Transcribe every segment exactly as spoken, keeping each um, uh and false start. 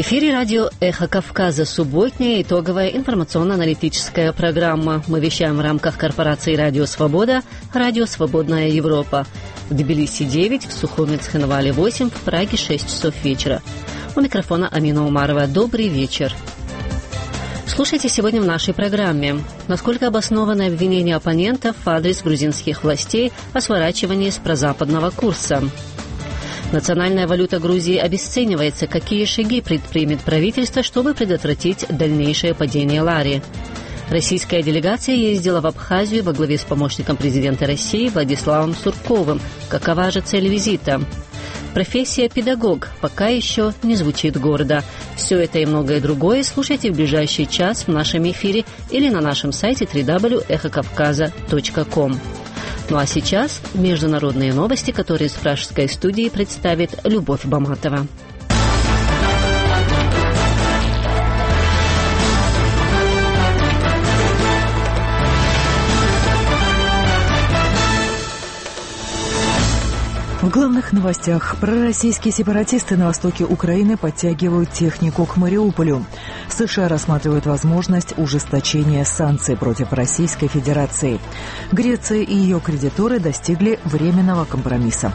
эфире радио «Эхо Кавказа» субботняя итоговая информационно-аналитическая программа. Мы вещаем в рамках корпорации «Радио Свобода», «Радио Свободная Европа». В Тбилиси девять, в Сухуме Цхинвале восемь, в Праге шесть часов вечера. У микрофона Амина Умарова. Добрый вечер. Слушайте сегодня в нашей программе. Насколько обоснованы обвинения оппонентов в адрес грузинских властей о сворачивании с прозападного курса? Национальная валюта Грузии обесценивается. Какие шаги предпримет правительство, чтобы предотвратить дальнейшее падение лари? Российская делегация ездила в Абхазию во главе с помощником президента России Владиславом Сурковым. Какова же цель визита? Профессия педагог пока еще не звучит гордо. Все это и многое другое слушайте в ближайший час в нашем эфире или на нашем сайте дабл ю дабл ю дабл ю точка эхо кавказа точка ком. Ну а сейчас международные новости, которые с пражской студии представит Любовь Баматова. В главных новостях. Пророссийские сепаратисты на востоке Украины подтягивают технику к Мариуполю. США рассматривают возможность ужесточения санкций против Российской Федерации. Греция и ее кредиторы достигли временного компромисса.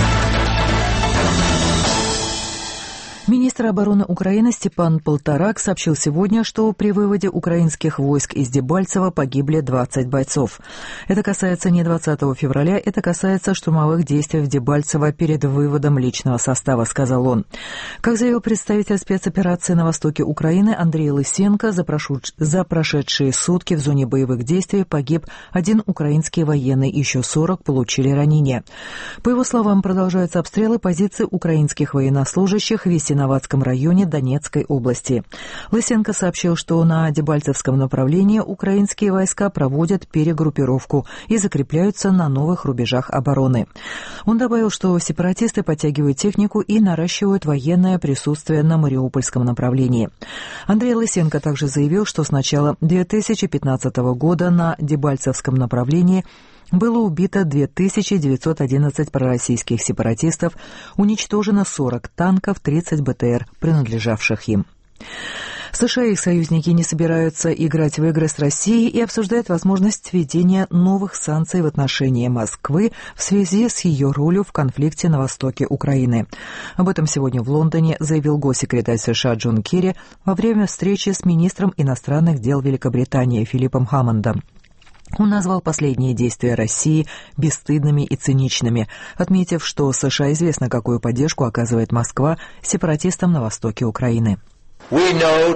Министр обороны Украины Степан Полторак сообщил сегодня, что при выводе украинских войск из Дебальцева погибли двадцать бойцов. Это касается не двадцатого февраля, это касается штурмовых действий в Дебальцево перед выводом личного состава, сказал он. Как заявил представитель спецоперации на востоке Украины Андрей Лысенко, за, прошу... за прошедшие сутки в зоне боевых действий погиб один украинский военный, еще сорок получили ранения. По его словам, продолжаются обстрелы позиций украинских военнослужащих в Весеноватском районе Донецкой области. Лысенко сообщил, что на Дебальцевском направлении украинские войска проводят перегруппировку и закрепляются на новых рубежах обороны. Он добавил, что сепаратисты подтягивают технику и наращивают военное присутствие на Мариупольском направлении. Андрей Лысенко также заявил, что с начала две тысячи пятнадцатого года на Дебальцевском направлении было убито две тысячи девятьсот одиннадцать пророссийских сепаратистов, уничтожено сорок танков, тридцать БТР, принадлежавших им. США и их союзники не собираются играть в игры с Россией и обсуждают возможность введения новых санкций в отношении Москвы в связи с ее ролью в конфликте на востоке Украины. Об этом сегодня в Лондоне заявил госсекретарь США Джон Керри во время встречи с министром иностранных дел Великобритании Филиппом Хаммондом. Он назвал последние действия России бесстыдными и циничными, отметив, что США известно, какую поддержку оказывает Москва сепаратистам на востоке Украины. Мы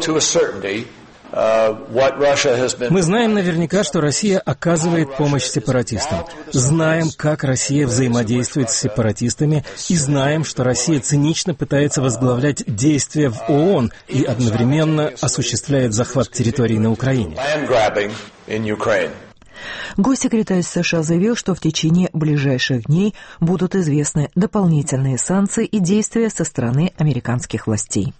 знаем наверняка, что Россия оказывает помощь сепаратистам. Знаем, как Россия взаимодействует с сепаратистами, и знаем, что Россия цинично пытается возглавлять действия в ООН и одновременно осуществляет захват территорий на Украине. Госсекретарь США заявил, что в течение ближайших дней будут известны дополнительные санкции и действия со стороны американских властей.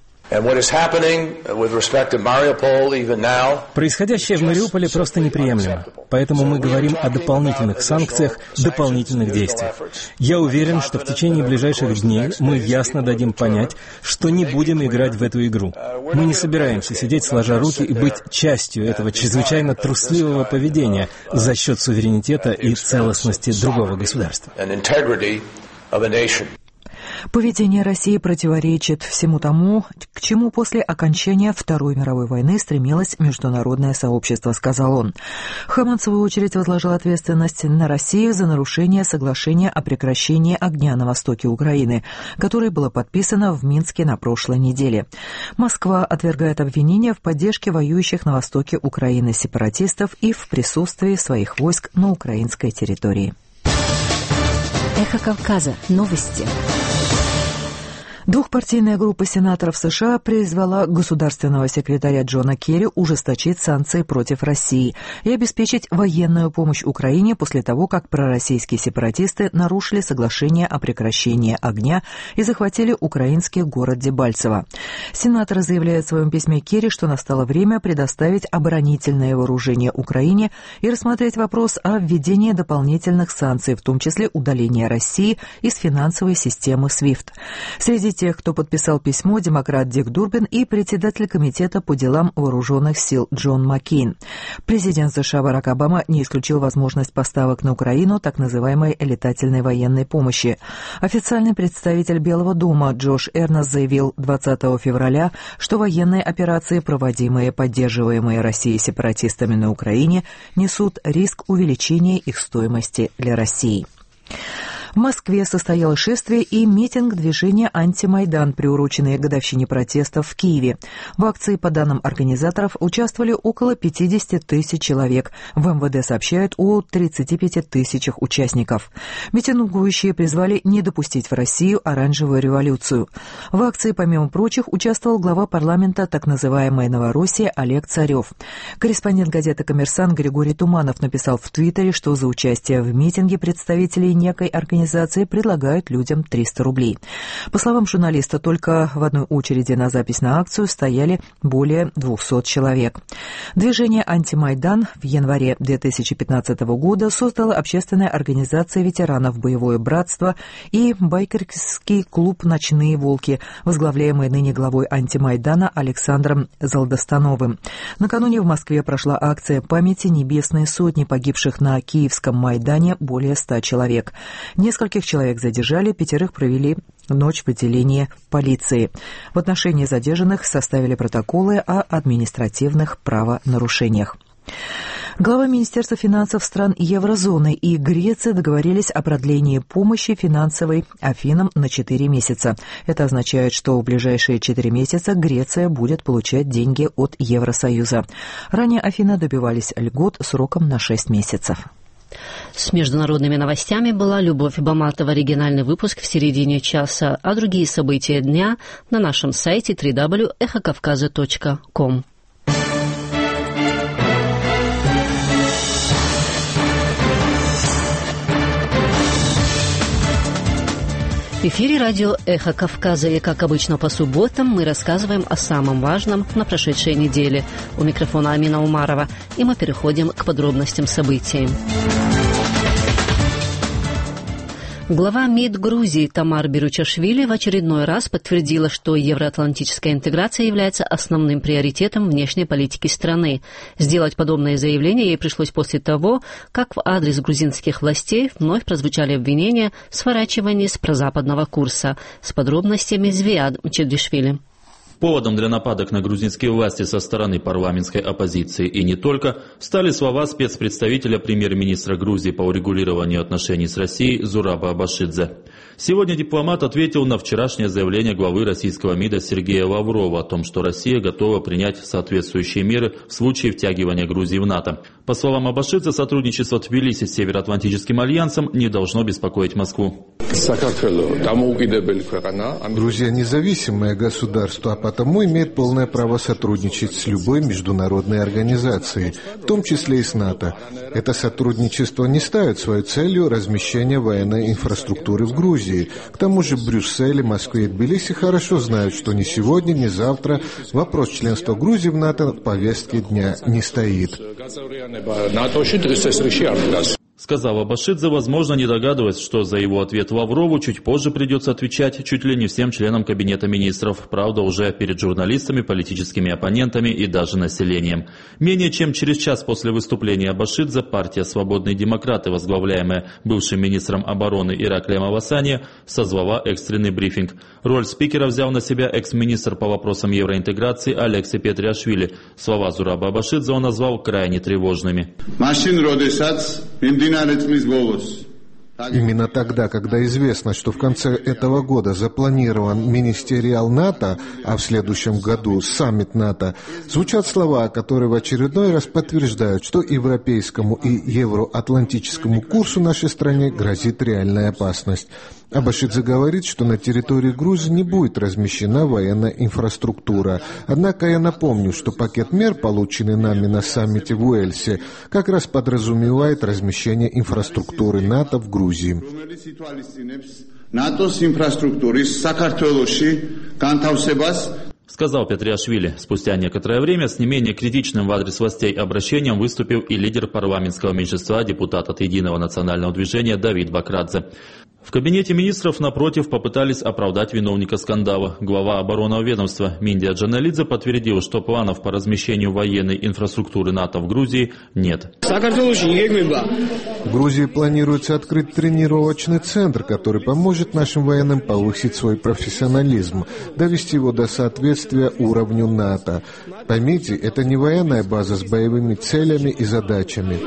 Происходящее в Мариуполе просто неприемлемо. Поэтому мы говорим о дополнительных санкциях, дополнительных действиях. Я уверен, что в течение ближайших дней мы ясно дадим понять, что не будем играть в эту игру. Мы не собираемся сидеть сложа руки и быть частью этого чрезвычайно трусливого поведения за счет суверенитета и целостности другого государства. Поведение России противоречит всему тому, к чему после окончания Второй мировой войны стремилось международное сообщество, сказал он. Хаммонд, в свою очередь, возложил ответственность на Россию за нарушение соглашения о прекращении огня на востоке Украины, которое было подписано в Минске на прошлой неделе. Москва отвергает обвинения в поддержке воюющих на востоке Украины сепаратистов и в присутствии своих войск на украинской территории. Эхо Кавказа. Новости. Двухпартийная группа сенаторов США призвала государственного секретаря Джона Керри ужесточить санкции против России и обеспечить военную помощь Украине после того, как пророссийские сепаратисты нарушили соглашение о прекращении огня и захватили украинский город Дебальцево. Сенаторы заявляют в своем письме Керри, что настало время предоставить оборонительное вооружение Украине и рассмотреть вопрос о введении дополнительных санкций, в том числе удаления России из финансовой системы свифт. Среди тех, кто подписал письмо, демократ Дик Дурбин и председатель комитета по делам вооруженных сил Джон Маккейн. Президент США Барак Обама не исключил возможность поставок на Украину так называемой летательной военной помощи. Официальный представитель Белого дома Джош Эрнес заявил двадцатого февраля, что военные операции, проводимые и поддерживаемые Россией сепаратистами на Украине, несут риск увеличения их стоимости для России. В Москве состоялось шествие и митинг движения «Антимайдан», приуроченные к годовщине протестов в Киеве. В акции, по данным организаторов, участвовали около пятьдесят тысяч человек. В эм вэ дэ сообщают о тридцати пяти тысячах участников. Митингующие призвали не допустить в Россию оранжевую революцию. В акции, помимо прочих, участвовал глава парламента так называемой Новороссии Олег Царев. Корреспондент газеты «Коммерсант» Григорий Туманов написал в Твиттере, что за участие в митинге представителей некой организации Организации предлагают людям триста рублей. По словам журналиста, только в одной очереди на запись на акцию стояли более двухсот человек. Движение «Антимайдан» в январе две тысячи пятнадцатого года создало общественная организация ветеранов «Боевое братство» и байкерский клуб «Ночные волки», возглавляемый ныне главой «Антимайдана» Александром Залдостановым. Накануне в Москве прошла акция памяти «Небесные сотни», погибших на Киевском Майдане более ста человек. Нескольких человек задержали, пятерых провели ночь в отделении полиции. В отношении задержанных составили протоколы о административных правонарушениях. Глава Министерства финансов стран еврозоны и Греции договорились о продлении помощи финансовой Афинам на четыре месяца. Это означает, что в ближайшие четыре месяца Греция будет получать деньги от Евросоюза. Ранее Афины добивались льгот сроком на шесть месяцев. С международными новостями была Любовь Баматова. Оригинальный выпуск в середине часа, а другие события дня на нашем сайте дабл ю дабл ю дабл ю точка эхо кавказа точка ком. В эфире радио «Эхо Кавказа», и, как обычно, по субботам мы рассказываем о самом важном на прошедшей неделе. У микрофона Амина Умарова, и мы переходим к подробностям событий. Глава МИД Грузии Тамар Беручашвили в очередной раз подтвердила, что евроатлантическая интеграция является основным приоритетом внешней политики страны. Сделать подобное заявление ей пришлось после того, как в адрес грузинских властей вновь прозвучали обвинения в сворачивании с прозападного курса. С подробностями Звиад Мчедишвили. Поводом для нападок на грузинские власти со стороны парламентской оппозиции и не только стали слова спецпредставителя премьер-министра Грузии по урегулированию отношений с Россией Зураба Абашидзе. Сегодня дипломат ответил на вчерашнее заявление главы российского МИДа Сергея Лаврова о том, что Россия готова принять соответствующие меры в случае втягивания Грузии в НАТО. По словам Абашидзе, сотрудничество Тбилиси с Североатлантическим альянсом не должно беспокоить Москву. Грузия независимое государство, а потому имеет полное право сотрудничать с любой международной организацией, в том числе и с НАТО. Это сотрудничество не ставит своей целью размещение военной инфраструктуры в Грузии. К тому же Брюссель, Москва и Тбилиси хорошо знают, что ни сегодня, ни завтра вопрос членства Грузии в НАТО в повестке дня не стоит. Сказал Абашидзе, возможно, не догадываясь, что за его ответ Лаврову чуть позже придется отвечать чуть ли не всем членам Кабинета министров, правда, уже перед журналистами, политическими оппонентами и даже населением. Менее чем через час после выступления Абашидзе партия «Свободные демократы», возглавляемая бывшим министром обороны Ираклием Авасания, созвала экстренный брифинг. Роль спикера взял на себя экс-министр по вопросам евроинтеграции Алекси Петриашвили. Слова Зураба Абашидзе он назвал крайне тревожными. Именно тогда, когда известно, что в конце этого года запланирован министериал НАТО, а в следующем году саммит НАТО, звучат слова, которые в очередной раз подтверждают, что европейскому и евроатлантическому курсу нашей стране грозит реальная опасность. Абашидзе говорит, что на территории Грузии не будет размещена военная инфраструктура. Однако я напомню, что пакет мер, полученный нами на саммите в Уэльсе, как раз подразумевает размещение инфраструктуры НАТО в Грузии. Сказал Петриашвили. Спустя некоторое время с не менее критичным в адрес властей обращением выступил и лидер парламентского меньшинства, депутат от Единого национального движения Давид Бакрадзе. В кабинете министров, напротив, попытались оправдать виновника скандала. Глава оборонного ведомства Миндия Джаналидзе подтвердил, что планов по размещению военной инфраструктуры НАТО в Грузии нет. В Грузии планируется открыть тренировочный центр, который поможет нашим военным повысить свой профессионализм, довести его до соответствия уровню НАТО. Поймите, это не военная база с боевыми целями и задачами.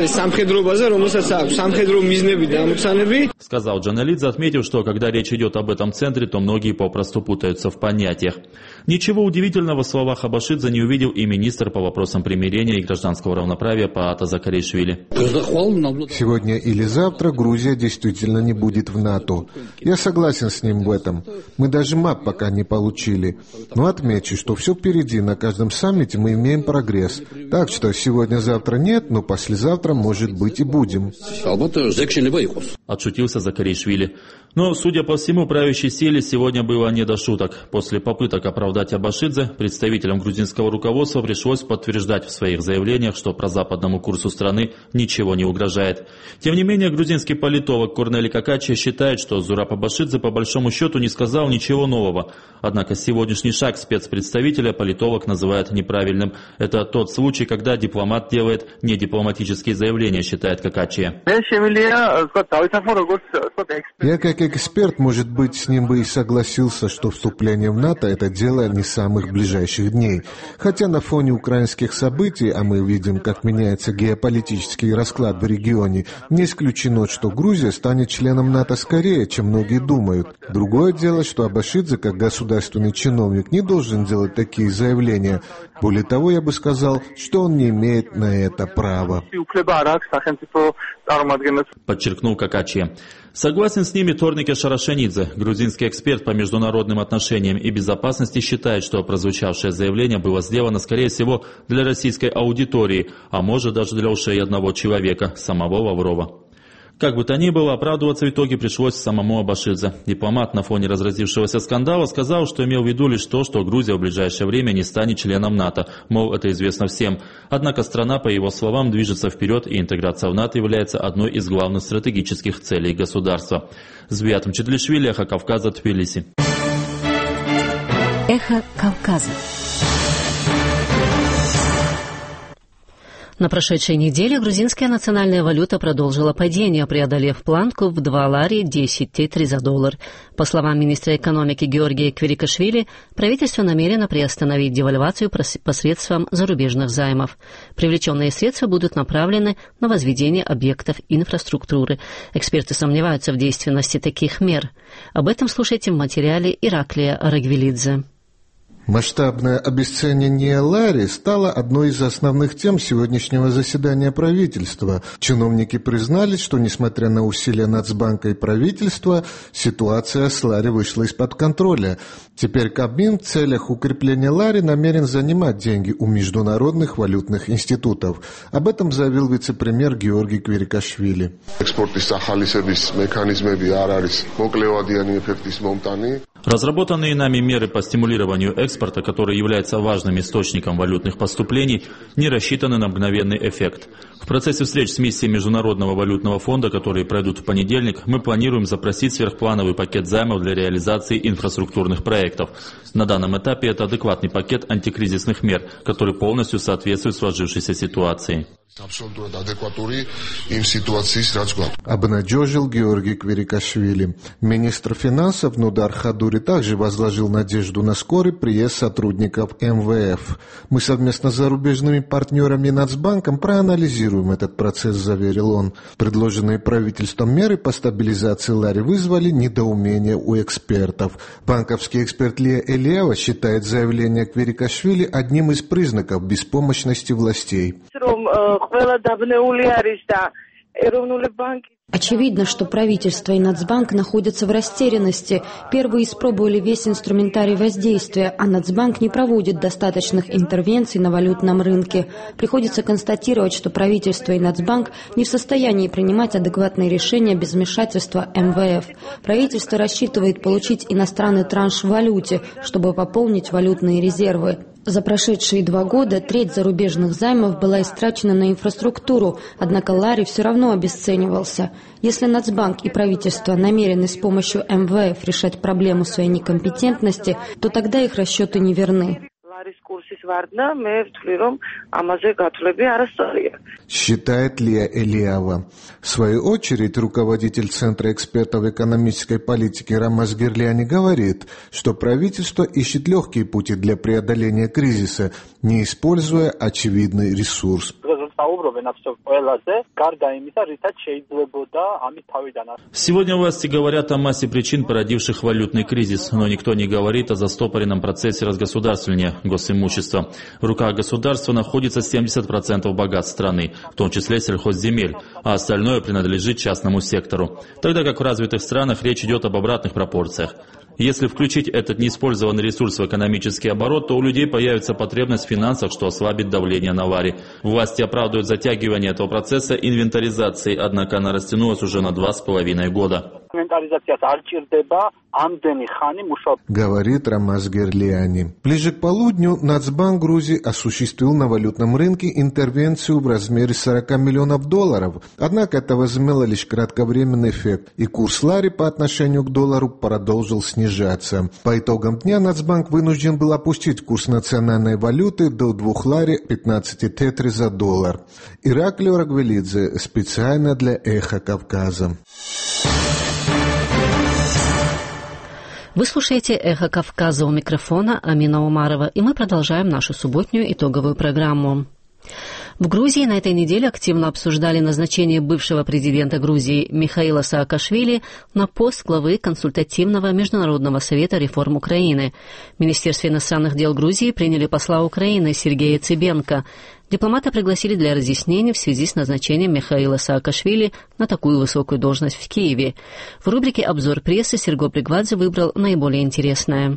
Сказал Джаналидзе, отметив, что когда речь идет об этом центре, то многие попросту путаются в понятиях. Ничего удивительного в словах Абашидзе не увидел и министр по вопросам примирения и гражданского равноправия Паата Закаришвили. Сегодня или завтра Грузия действительно не будет в НАТО. Я согласен с ним в этом. Мы даже МАП пока не получили. Но отмечу, что все впереди. На каждом саммите мы имеем прогресс. Так что сегодня-завтра нет, но послезавтра, может быть, и будем. Отшутился Закаришвили. Но, судя по всему, правящей силе сегодня было не до шуток. После попыток оправдать Абашидзе, представителям грузинского руководства пришлось подтверждать в своих заявлениях, что прозападному курсу страны ничего не угрожает. Тем не менее, грузинский политолог Корнели Какачи считает, что Зураб Абашидзе по большому счету не сказал ничего нового. Однако сегодняшний шаг спецпредставителя политолог называет неправильным. Это тот случай, когда дипломат делает недипломатические заявления, считает Какачи. Я как эксперт, может быть, с ним бы и согласился, что вступление в НАТО – это дело не самых ближайших дней. Хотя на фоне украинских событий, а мы видим, как меняется геополитический расклад в регионе, не исключено, что Грузия станет членом НАТО скорее, чем многие думают. Другое дело, что Абашидзе, как государственный чиновник, не должен делать такие заявления. Более того, я бы сказал, что он не имеет на это права. Подчеркнул Какачи. Согласен с ними Торнике Шарашенидзе. Грузинский эксперт по международным отношениям и безопасности считает, что прозвучавшее заявление было сделано, скорее всего, для российской аудитории, а может даже для ушей одного человека, самого Лаврова. Как бы то ни было, оправдываться в итоге пришлось самому Абашидзе. Дипломат на фоне разразившегося скандала сказал, что имел в виду лишь то, что Грузия в ближайшее время не станет членом НАТО, мол, это известно всем. Однако страна, по его словам, движется вперед, и интеграция в НАТО является одной из главных стратегических целей государства. Звиатом Четлишвили, Эхо Кавказа, Тбилиси. Эхо Кавказа. На прошедшей неделе грузинская национальная валюта продолжила падение, преодолев планку в два лари десять тетри за доллар. По словам министра экономики Георгия Квирикашвили, правительство намерено приостановить девальвацию посредством зарубежных займов. Привлеченные средства будут направлены на возведение объектов инфраструктуры. Эксперты сомневаются в действенности таких мер. Об этом слушайте в материале Ираклия Рагвелидзе. Масштабное обесценивание лари стало одной из основных тем сегодняшнего заседания правительства. Чиновники признались, что, несмотря на усилия Нацбанка и правительства, ситуация с лари вышла из-под контроля. Теперь Кабмин в целях укрепления лари намерен занимать деньги у международных валютных институтов. Об этом заявил вице-премьер Георгий Квирикашвили. Разработанные нами меры по стимулированию экспорта, который является важным источником валютных поступлений, не рассчитаны на мгновенный эффект. В процессе встреч с миссией Международного валютного фонда, которые пройдут в понедельник, мы планируем запросить сверхплановый пакет займов для реализации инфраструктурных проектов. На данном этапе это адекватный пакет антикризисных мер, который полностью соответствует сложившейся ситуации. Обнадежил Георгий Квирикашвили. Министр финансов Нудар Хадури также возложил надежду на скорый приезд сотрудников эм вэ эф. Мы совместно с зарубежными партнерами и Нацбанком проанализируем этот процесс, заверил он. Предложенные правительством меры по стабилизации лари вызвали недоумение у экспертов. Банковский эксперт Лия Элиева считает заявление Квирикашвили одним из признаков беспомощности властей. Очевидно, что правительство и Нацбанк находятся в растерянности. Первые испробовали весь инструментарий воздействия, а Нацбанк не проводит достаточных интервенций на валютном рынке. Приходится констатировать, что правительство и Нацбанк не в состоянии принимать адекватные решения без вмешательства эм вэ эф. Правительство рассчитывает получить иностранный транш в валюте, чтобы пополнить валютные резервы. За прошедшие два года треть зарубежных займов была истрачена на инфраструктуру, однако лари все равно обесценивался. Если Нацбанк и правительство намерены с помощью эм вэ эф решать проблему своей некомпетентности, то тогда их расчеты не верны. Считает Лия Элиава. В свою очередь, руководитель Центра экспертов экономической политики Рамаз Гирлиани говорит, что правительство ищет легкие пути для преодоления кризиса, не используя очевидный ресурс. Сегодня власти говорят о массе причин, породивших валютный кризис, но никто не говорит о застопоренном процессе разгосударствования госимущества. В руках государства находится семьдесят процентов богатств страны, в том числе сельхозземель, а остальное принадлежит частному сектору. Тогда как в развитых странах речь идет об обратных пропорциях. Если включить этот неиспользованный ресурс в экономический оборот, то у людей появится потребность в финансах, что ослабит давление на лари. Власти оправдывают затягивание этого процесса инвентаризацией, однако она растянулась уже на два с половиной года. Говорит Рамаз Гирлиани. Ближе к полудню Нацбанк Грузии осуществил на валютном рынке интервенцию в размере сорок миллионов долларов. Однако это возымело лишь кратковременный эффект, и курс лари по отношению к доллару продолжил снижаться. По итогам дня Нацбанк вынужден был опустить курс национальной валюты до двух лари пятнадцать тетри за доллар. Ираклио Рагвелидзе, специально для «Эхо Кавказа». Вы слушаете «Эхо Кавказа», у микрофона Амина Умарова, и мы продолжаем нашу субботнюю итоговую программу. В Грузии на этой неделе активно обсуждали назначение бывшего президента Грузии Михаила Саакашвили на пост главы Консультативного международного совета реформ Украины. В Министерстве иностранных дел Грузии приняли посла Украины Сергея Цыбенко. Дипломата пригласили для разъяснений в связи с назначением Михаила Саакашвили на такую высокую должность в Киеве. В рубрике «Обзор прессы» Серго Пригвадзе выбрал наиболее интересное.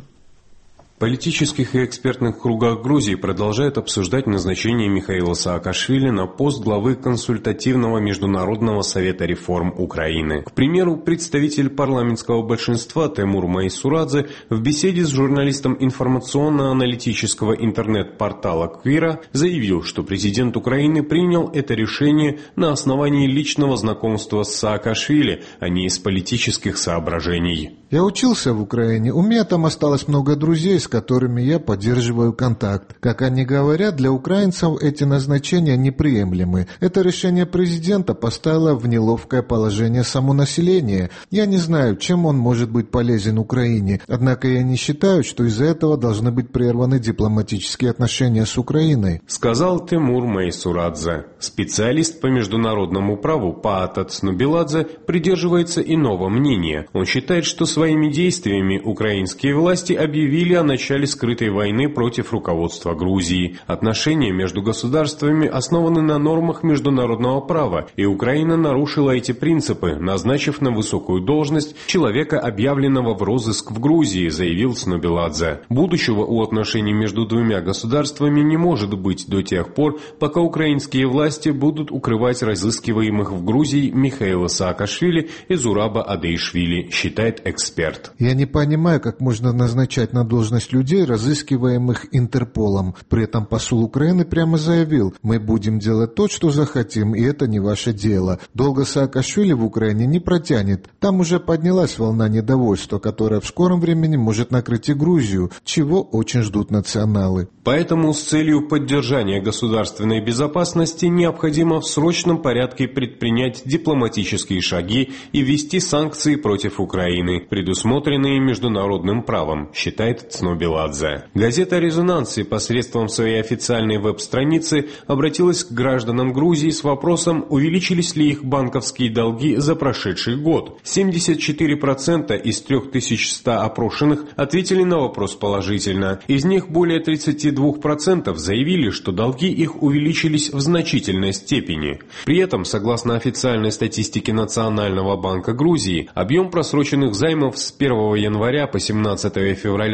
В политических и экспертных кругах Грузии продолжают обсуждать назначение Михаила Саакашвили на пост главы Консультативного международного совета реформ Украины. К примеру, представитель парламентского большинства Тимур Майсурадзе в беседе с журналистом информационно-аналитического интернет-портала Квира заявил, что президент Украины принял это решение на основании личного знакомства с Саакашвили, а не из политических соображений. Я учился в Украине, у меня там осталось много друзей, с которыми я поддерживаю контакт. Как они говорят, для украинцев эти назначения неприемлемы. Это решение президента поставило в неловкое положение само население. Я не знаю, чем он может быть полезен Украине, однако я не считаю, что из-за этого должны быть прерваны дипломатические отношения с Украиной. Сказал Тимур Майсурадзе. Специалист по международному праву Паата Цнубиладзе придерживается иного мнения. Он считает, что своими действиями украинские власти объявили о начале скрытой войны против руководства Грузии. Отношения между государствами основаны на нормах международного права, и Украина нарушила эти принципы, назначив на высокую должность человека, объявленного в розыск в Грузии, заявил Цнубиладзе. Будущего у отношений между двумя государствами не может быть до тех пор, пока украинские власти будут укрывать разыскиваемых в Грузии Михаила Саакашвили и Зураба Адеишвили, считает эксперт. Я не понимаю, как можно назначать на должность людей, разыскиваемых Интерполом. При этом посол Украины прямо заявил: мы будем делать то, что захотим, и это не ваше дело. Долго Саакашвили в Украине не протянет. Там уже поднялась волна недовольства, которая в скором времени может накрыть и Грузию, чего очень ждут националы. Поэтому с целью поддержания государственной безопасности необходимо в срочном порядке предпринять дипломатические шаги и ввести санкции против Украины, предусмотренные международным правом, считает Цнубиладзе. Газета «Резонансы» посредством своей официальной веб-страницы обратилась к гражданам Грузии с вопросом, увеличились ли их банковские долги за прошедший год. семьдесят четыре процента из три тысячи ста опрошенных ответили на вопрос положительно. Из них более тридцать два процента заявили, что долги их увеличились в значительной степени. При этом, согласно официальной статистике Национального банка Грузии, объем просроченных займов с первого января по семнадцатое февраля две тысячи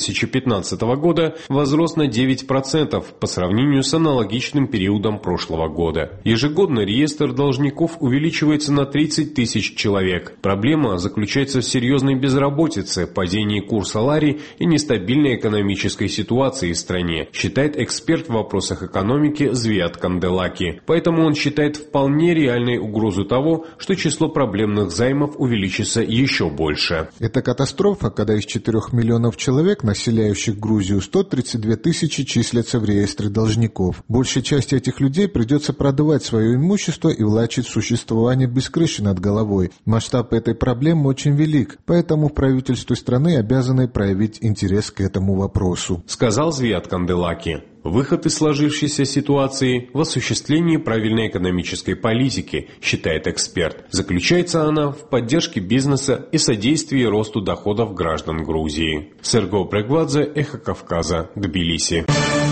тысячи пятнадцатого года возрос на девять процентов по сравнению с аналогичным периодом прошлого года. Ежегодно реестр должников увеличивается на тридцать тысяч человек. Проблема заключается в серьезной безработице, падении курса лари и нестабильной экономической ситуации в стране, считает эксперт в вопросах экономики Звиат Канделаки. Поэтому он считает вполне реальной угрозу того, что число проблемных займов увеличится еще больше. Это катастрофа, когда из четырёх миллионов человек, населяющих Грузию, сто тридцать две тысячи числятся в реестре должников. Большей части этих людей придется продавать свое имущество и влачить существование без крыши над головой. Масштаб этой проблемы очень велик, поэтому в правительстве страны обязаны проявить интерес к этому вопросу, сказал Звиат Канделаки. Выход из сложившейся ситуации в осуществлении правильной экономической политики, считает эксперт. Заключается она в поддержке бизнеса и содействии росту доходов граждан Грузии. Серго Прегвадзе, Эхо Кавказа, Тбилиси.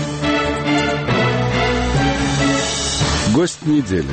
Гость недели.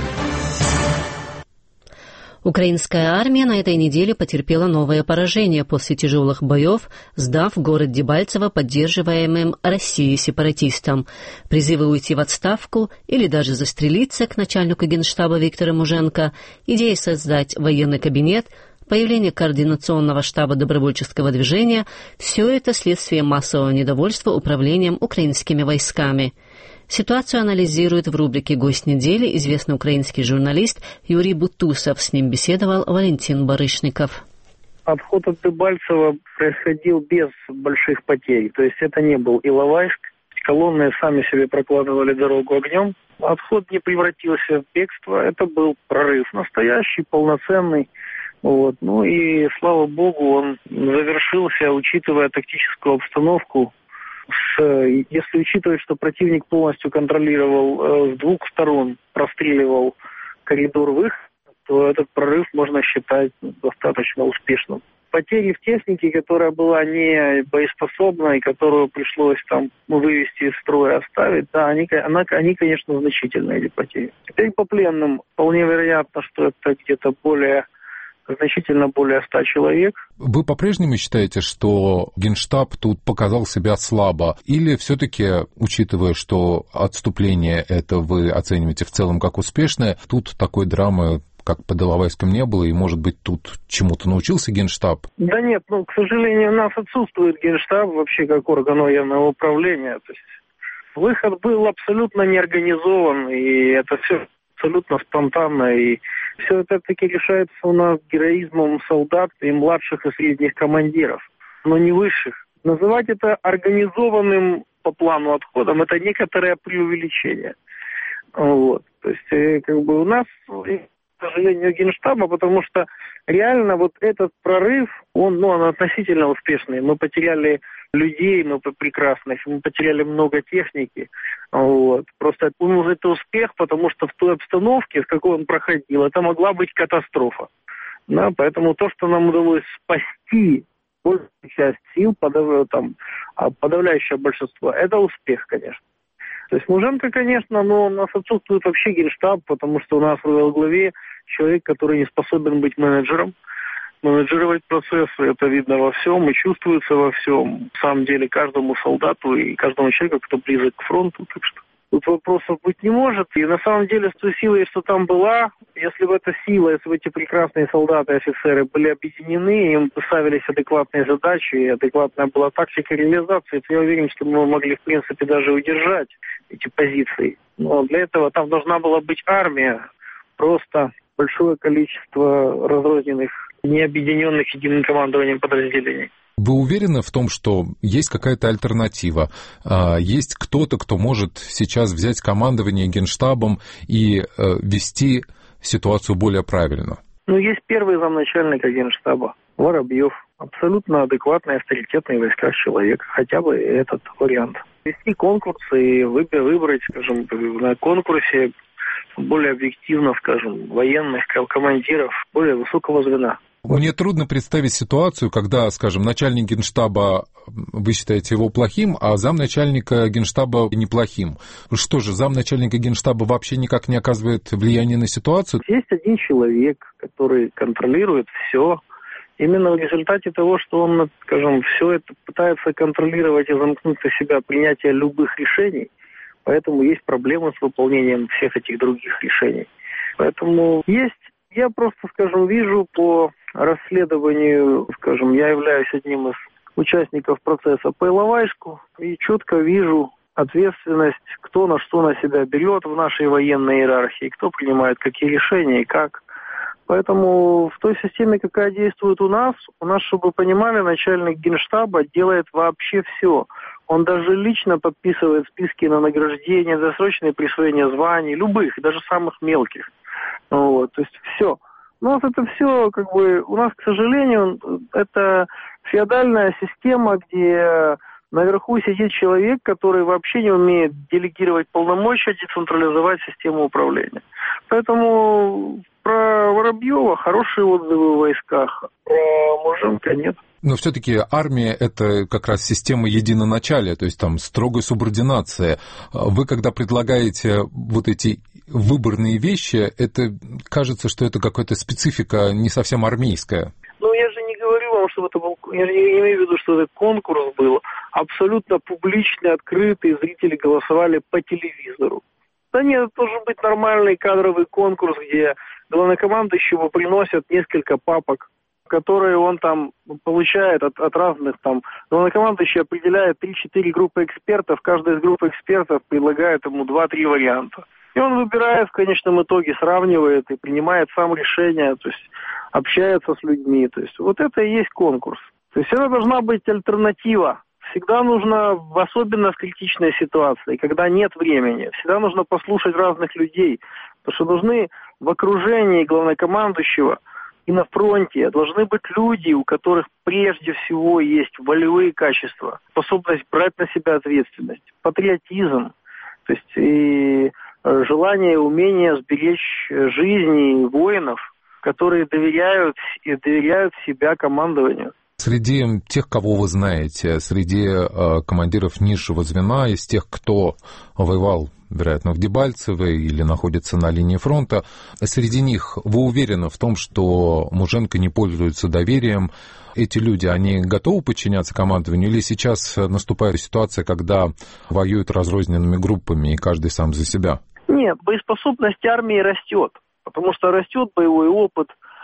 Украинская армия на этой неделе потерпела новое поражение после тяжелых боев, сдав город Дебальцево поддерживаемым Россией сепаратистам. Призывы уйти в отставку или даже застрелиться к начальнику Генштаба Виктору Муженко, идея создать военный кабинет, появление координационного штаба добровольческого движения – все это следствие массового недовольства управлением украинскими войсками. Ситуацию анализирует в рубрике «Гость недели» известный украинский журналист Юрий Бутусов. С ним беседовал Валентин Барышников. Отход от Дебальцева происходил без больших потерь. То есть это не был Иловайск. Колонны сами себе прокладывали дорогу огнем. Отход не превратился в бегство. Это был прорыв настоящий, полноценный. Вот. Ну и, слава богу, он завершился, учитывая тактическую обстановку. С, если учитывать, что противник полностью контролировал э, с двух сторон, простреливал коридор выхода, то этот прорыв можно считать достаточно успешным. Потери в технике, которая была не боеспособной, которую пришлось там вывести из строя, оставить, да, они, она, они, конечно, значительные, эти потери. Теперь по пленным вполне вероятно, что это где-то более... значительно более ста человек. Вы по-прежнему считаете, что Генштаб тут показал себя слабо? Или все-таки, учитывая, что отступление это вы оцениваете в целом как успешное, тут такой драмы, как под Иловайском, не было, и, может быть, тут чему-то научился Генштаб? Да нет, ну, к сожалению, у нас отсутствует Генштаб вообще как орган военного управления. То есть выход был абсолютно неорганизован, и это все абсолютно спонтанно, и все это опять-таки решается у нас героизмом солдат и младших и средних командиров, но не высших. Называть это организованным по плану отходом — это некоторое преувеличение. Вот. То есть как бы у нас, к сожалению, Генштаба, потому что реально вот этот прорыв, он, ну, он относительно успешный. Мы потеряли людей, мы прекрасных, мы потеряли много техники. Вот. Просто ну, это успех, потому что в той обстановке, в какой он проходил, это могла быть катастрофа. Да, поэтому то, что нам удалось спасти большую часть сил, подав... там, подавляющее большинство, это успех, конечно. То есть Муженко, конечно, но у нас отсутствует вообще Генштаб, потому что у нас в главе человек, который не способен быть менеджером, менеджировать процессы, это видно во всем и чувствуется во всем. На самом деле каждому солдату и каждому человеку, кто близок к фронту, так что тут вопросов быть не может. И на самом деле с той силой, что там была, если бы эта сила, если бы эти прекрасные солдаты и офицеры были объединены, им ставились адекватные задачи, и адекватная была тактика реализации, то я уверен, что мы могли, в принципе, даже удержать эти позиции. Но для этого там должна была быть армия, просто большое количество разрозненных, не объединенных единым командованием подразделений. Вы уверены в том, что есть какая-то альтернатива? Есть кто-то, кто может сейчас взять командование Генштабом и вести ситуацию более правильно? Ну, есть первый замначальника Генштаба, Воробьев. Абсолютно адекватный, авторитетный в войсках человек. Хотя бы этот вариант. Вести конкурс и выбрать, скажем, на конкурсе более объективно, скажем, военных командиров более высокого звена. Мне трудно представить ситуацию, когда, скажем, начальник Генштаба, вы считаете его плохим, а замначальника Генштаба неплохим. Что же, замначальника Генштаба вообще никак не оказывает влияния на ситуацию? Есть один человек, который контролирует все, именно в результате того, что он, скажем, все это пытается контролировать и замкнуть на себя принятие любых решений, поэтому есть проблемы с выполнением всех этих других решений. Поэтому есть, я просто, скажем, вижу по расследованию, скажем, я являюсь одним из участников процесса по Иловайску и четко вижу ответственность, кто на что на себя берет в нашей военной иерархии, кто принимает какие решения и как. Поэтому в той системе, какая действует у нас, у нас, чтобы вы понимали, начальник Генштаба делает вообще все. Он даже лично подписывает списки на награждение, досрочное присвоение званий, любых, даже самых мелких. Вот, то есть все. У нас это все, как бы, у нас, к сожалению, это феодальная система, где наверху сидит человек, который вообще не умеет делегировать полномочия, децентрализовать систему управления. Поэтому про Воробьева хорошие отзывы в войсках, про Муженко нет. Но все-таки армия – это как раз система единоначалия, то есть там строгая субординация. Вы, когда предлагаете вот эти выборные вещи, это кажется, что это какая-то специфика не совсем армейская. Ну, я же не говорю вам, что это был, я же не имею в виду, что это конкурс был, абсолютно публичный, открытый, зрители голосовали по телевизору. Да нет, это должен быть нормальный кадровый конкурс, где главнокомандующему приносят несколько папок, которые он там получает от, от разных там. Главнокомандующий определяет три-четыре группы экспертов, каждая из групп экспертов предлагает ему два-три варианта. И он выбирает в конечном итоге, сравнивает и принимает сам решение, то есть общается с людьми. То есть вот это и есть конкурс. То есть это должна быть альтернатива. Всегда нужно, особенно в критичной ситуации, когда нет времени, всегда нужно послушать разных людей. Потому что должны в окружении главнокомандующего и на фронте должны быть люди, у которых прежде всего есть волевые качества, способность брать на себя ответственность, патриотизм, то есть и желание, умение сберечь жизни воинов, которые доверяют и доверяют себя командованию. Среди тех, кого вы знаете, среди э, командиров низшего звена, из тех, кто воевал, вероятно, в Дебальцево или находится на линии фронта, среди них вы уверены в том, что Муженко не пользуется доверием? Эти люди, они готовы подчиняться командованию или сейчас наступает ситуация, когда воюют разрозненными группами и каждый сам за себя? Нет, боеспособность армии растет, потому что растет боевой опыт,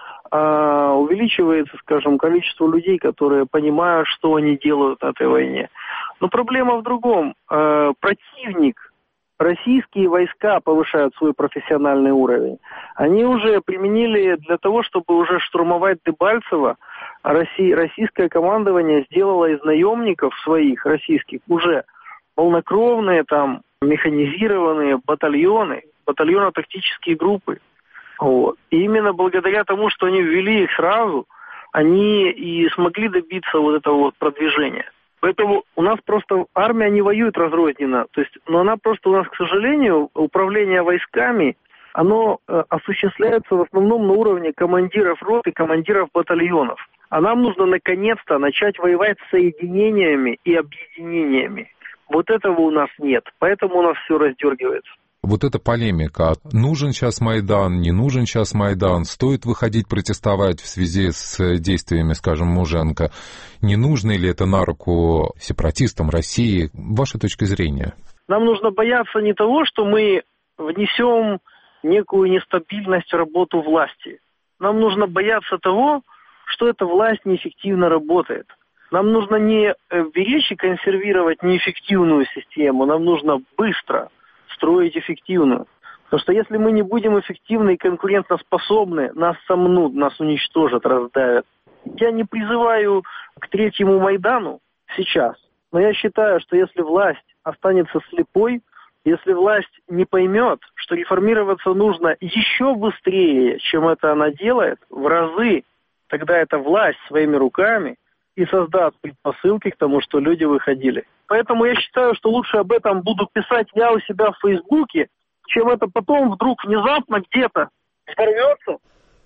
увеличивается, скажем, количество людей, которые понимают, что они делают на этой войне. Но проблема в другом. Противник, российские войска повышают свой профессиональный уровень. Они уже применили для того, чтобы уже штурмовать Дебальцево, российское командование сделало из наемников своих, российских, уже полнокровные, там, механизированные батальоны, батальонно-тактические группы. Вот. И именно благодаря тому, что они ввели их сразу, они и смогли добиться вот этого вот продвижения. Поэтому у нас просто армия не воюет разрозненно. То есть, но она просто у нас, к сожалению, управление войсками, оно э, осуществляется в основном на уровне командиров рот и командиров батальонов. А нам нужно наконец-то начать воевать с соединениями и объединениями. Вот этого у нас нет. Поэтому у нас все раздергивается. Вот эта полемика, нужен сейчас Майдан, не нужен сейчас Майдан, стоит выходить протестовать в связи с действиями, скажем, Муженко, не нужно ли это на руку сепаратистам России? Ваша точка зрения? Нам нужно бояться не того, что мы внесем некую нестабильность в работу власти. Нам нужно бояться того, что эта власть неэффективно работает. Нам нужно не беречь и консервировать неэффективную систему, нам нужно быстро строить эффективную. Потому что если мы не будем эффективны и конкурентоспособны, нас сомнут, нас уничтожат, раздавят. Я не призываю к третьему Майдану сейчас, но я считаю, что если власть останется слепой, если власть не поймет, что реформироваться нужно еще быстрее, чем это она делает, в разы, тогда эта власть своими руками и создаст предпосылки к тому, что люди выходили. Поэтому я считаю, что лучше об этом буду писать я у себя в Фейсбуке, чем это потом вдруг внезапно где-то взорвется.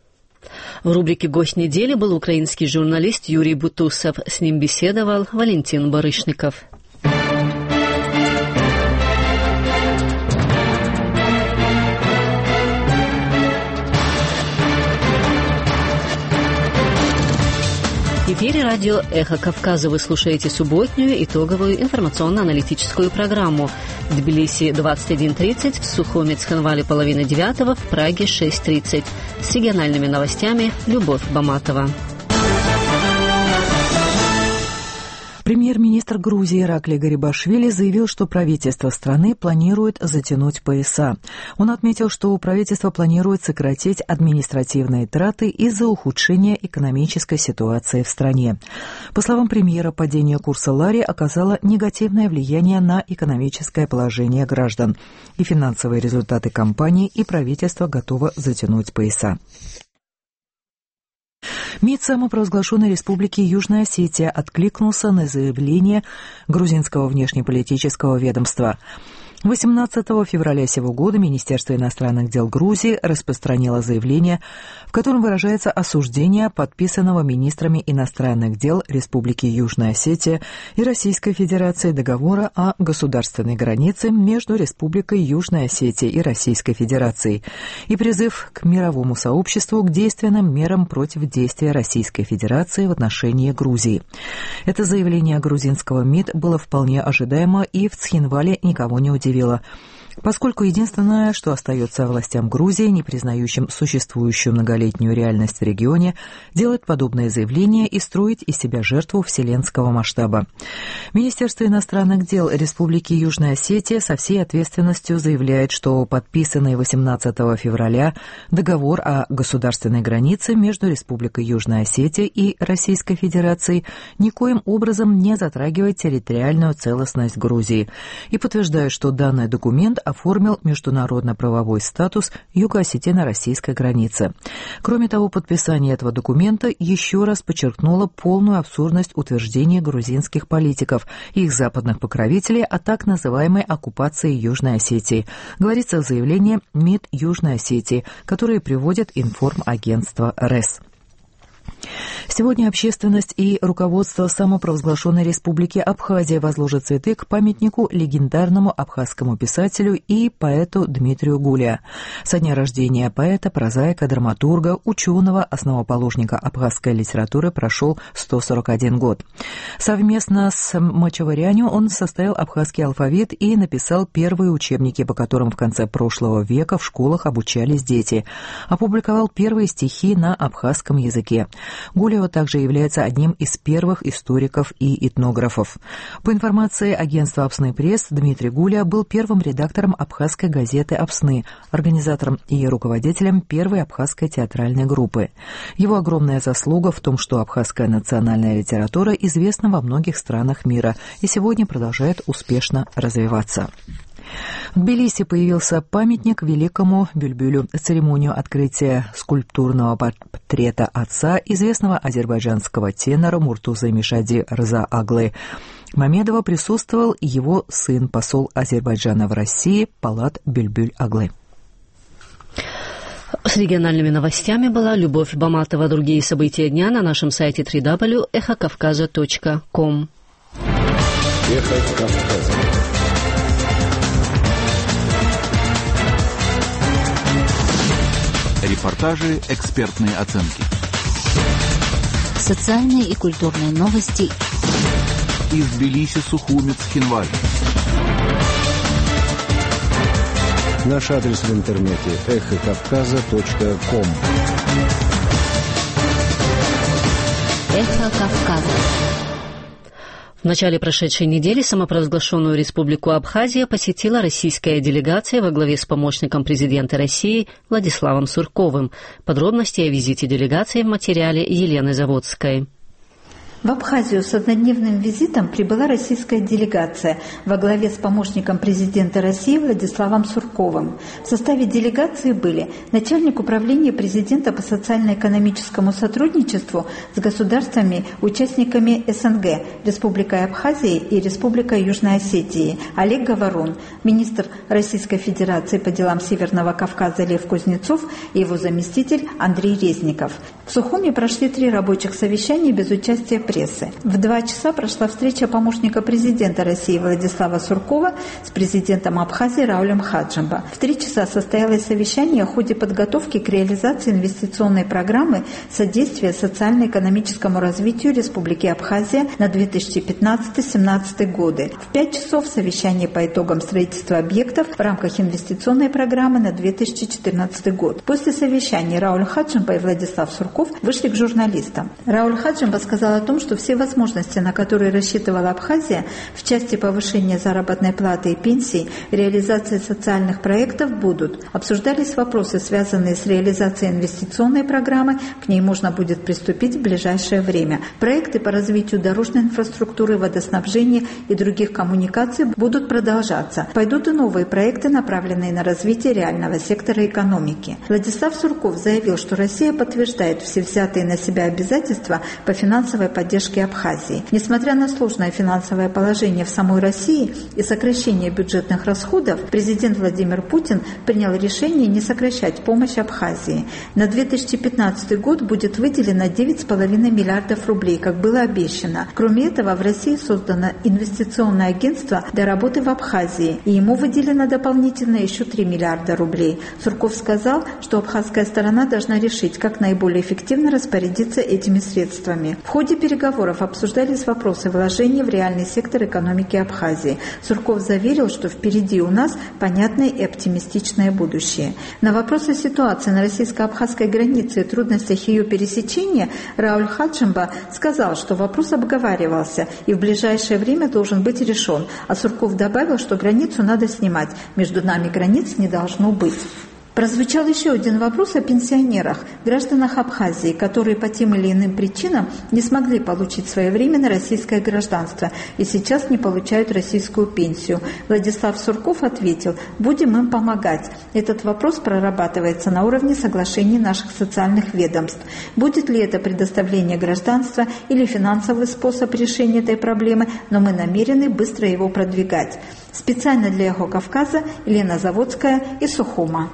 В рубрике «Гость недели» был украинский журналист Юрий Бутусов. С ним беседовал Валентин Барышников. эфире радио «Эхо Кавказа». Вы слушаете субботнюю итоговую информационно-аналитическую программу. В Тбилиси двадцать один тридцать, в Сухуми Цхинвале половина девятого, в Праге шесть тридцать. С региональными новостями Любовь Баматова. Премьер-министр Грузии Иракли Гарибашвили заявил, что правительство страны планирует затянуть пояса. Он отметил, что правительство планирует сократить административные траты из-за ухудшения экономической ситуации в стране. По словам премьера, падение курса лари оказало негативное влияние на экономическое положение граждан. И финансовые результаты кампании, и правительство готово затянуть пояса. МИД самопровозглашенной Республики Южная Осетия откликнулся на заявление грузинского внешнеполитического ведомства. восемнадцатого февраля сего года Министерство иностранных дел Грузии распространило заявление, в котором выражается осуждение подписанного министрами иностранных дел Республики Южная Осетия и Российской Федерации договора о государственной границе между Республикой Южная Осетия и Российской Федерацией и призыв к мировому сообществу к действенным мерам против действия Российской Федерации в отношении Грузии. Это заявление грузинского МИД было вполне ожидаемо и в Цхинвале никого не удивило, поскольку единственное, что остается властям Грузии, не признающим существующую многолетнюю реальность в регионе, делать подобные заявления и строить из себя жертву вселенского масштаба. Министерство иностранных дел Республики Южная Осетия со всей ответственностью заявляет, что подписанный восемнадцатого февраля договор о государственной границе между Республикой Южная Осетия и Российской Федерацией никоим образом не затрагивает территориальную целостность Грузии и подтверждает, что данный документ оформил международно-правовой статус юго-осетино-российской границы. Кроме того, подписание этого документа еще раз подчеркнуло полную абсурдность утверждений грузинских политиков и их западных покровителей о так называемой оккупации Южной Осетии, говорится в заявлении МИД Южной Осетии, которое приводит информагентство РЭС. Сегодня общественность и руководство самопровозглашенной Республики Абхазия возложат цветы к памятнику легендарному абхазскому писателю и поэту Дмитрию Гулия. Со дня рождения поэта, прозаика, драматурга, ученого, основоположника абхазской литературы прошел сто сорок один год. Совместно с Мачаваряню он составил абхазский алфавит и написал первые учебники, по которым в конце прошлого века в школах обучались дети. Опубликовал первые стихи на абхазском языке. Гулио также является одним из первых историков и этнографов. По информации агентства «Апсны Пресс», Дмитрий Гулия был первым редактором абхазской газеты «Апсны», организатором и руководителем первой абхазской театральной группы. Его огромная заслуга в том, что абхазская национальная литература известна во многих странах мира и сегодня продолжает успешно развиваться. В Тбилиси появился памятник великому Бюльбюлю. Церемонию открытия скульптурного портрета отца известного азербайджанского тенора Муртузы Мишади Рза Аглы Мамедова присутствовал его сын, посол Азербайджана в России Палат Бюльбюль Аглы. С региональными новостями была Любовь Баматова. Другие события дня на нашем сайте дабл ю дабл ю дабл ю точка эхо кавказа точка ком. Эхо Кавказа. Репортажи, экспертные оценки. Социальные и культурные новости. Из Тбилиси, Сухуми, Цхинваль. Наш адрес в интернете эхо кавказа точка ком. Эхо Кавказа. В начале прошедшей недели самопровозглашенную Республику Абхазия посетила российская делегация во главе с помощником президента России Владиславом Сурковым. Подробности о визите делегации в материале Елены Заводской. В Абхазию с однодневным визитом прибыла российская делегация во главе с помощником президента России Владиславом Сурковым. В составе делегации были начальник управления президента по социально-экономическому сотрудничеству с государствами-участниками СНГ, Республикой Абхазии и Республикой Южной Осетии Олег Говорун, министр Российской Федерации по делам Северного Кавказа Лев Кузнецов и его заместитель Андрей Резников. В Сухуми прошли три рабочих совещания без участия прессы. В два часа прошла встреча помощника президента России Владислава Суркова с президентом Абхазии Раулем Хаджимба. В три часа состоялось совещание о ходе подготовки к реализации инвестиционной программы содействия социально-экономическому развитию Республики Абхазия на две тысячи пятнадцатый — две тысячи семнадцатый годы. В пять часов совещание по итогам строительства объектов в рамках инвестиционной программы на две тысячи четырнадцатый год. После совещания Рауль Хаджимба и Владислав Сурков вышли к журналистам. Рауль Хаджимба сказал о том, что все возможности, на которые рассчитывала Абхазия в части повышения заработной платы и пенсий, реализации социальных проектов будут. Обсуждались вопросы, связанные с реализацией инвестиционной программы, к ней можно будет приступить в ближайшее время. Проекты по развитию дорожной инфраструктуры, водоснабжения и других коммуникаций будут продолжаться. Пойдут и новые проекты, направленные на развитие реального сектора экономики. Владислав Сурков заявил, что Россия подтверждает все взятые на себя обязательства по финансовой поддержке Абхазии. Несмотря на сложное финансовое положение в самой России и сокращение бюджетных расходов, президент Владимир Путин принял решение не сокращать помощь Абхазии. На две тысячи пятнадцатый год будет выделено девять с половиной миллиардов рублей, как было обещано. Кроме этого, в России создано инвестиционное агентство для работы в Абхазии, и ему выделено дополнительно еще три миллиарда рублей. Сурков сказал, что абхазская сторона должна решить, как наиболее эффективно распорядиться этими средствами. В ходе переговоров обсуждались вопросы вложений в реальный сектор экономики Абхазии. Сурков заверил, что впереди у нас понятное и оптимистичное будущее. На вопрос о ситуации на российско-абхазской границе и трудностях ее пересечения Рауль Хаджимба сказал, что вопрос обговаривался и в ближайшее время должен быть решен. А Сурков добавил, что границу надо снимать. Между нами границ не должно быть. Прозвучал еще один вопрос о пенсионерах, гражданах Абхазии, которые по тем или иным причинам не смогли получить своевременно российское гражданство и сейчас не получают российскую пенсию. Владислав Сурков ответил: будем им помогать. Этот вопрос прорабатывается на уровне соглашений наших социальных ведомств. Будет ли это предоставление гражданства или финансовый способ решения этой проблемы, но мы намерены быстро его продвигать. Специально для Эхо Кавказа Елена Заводская из Сухума.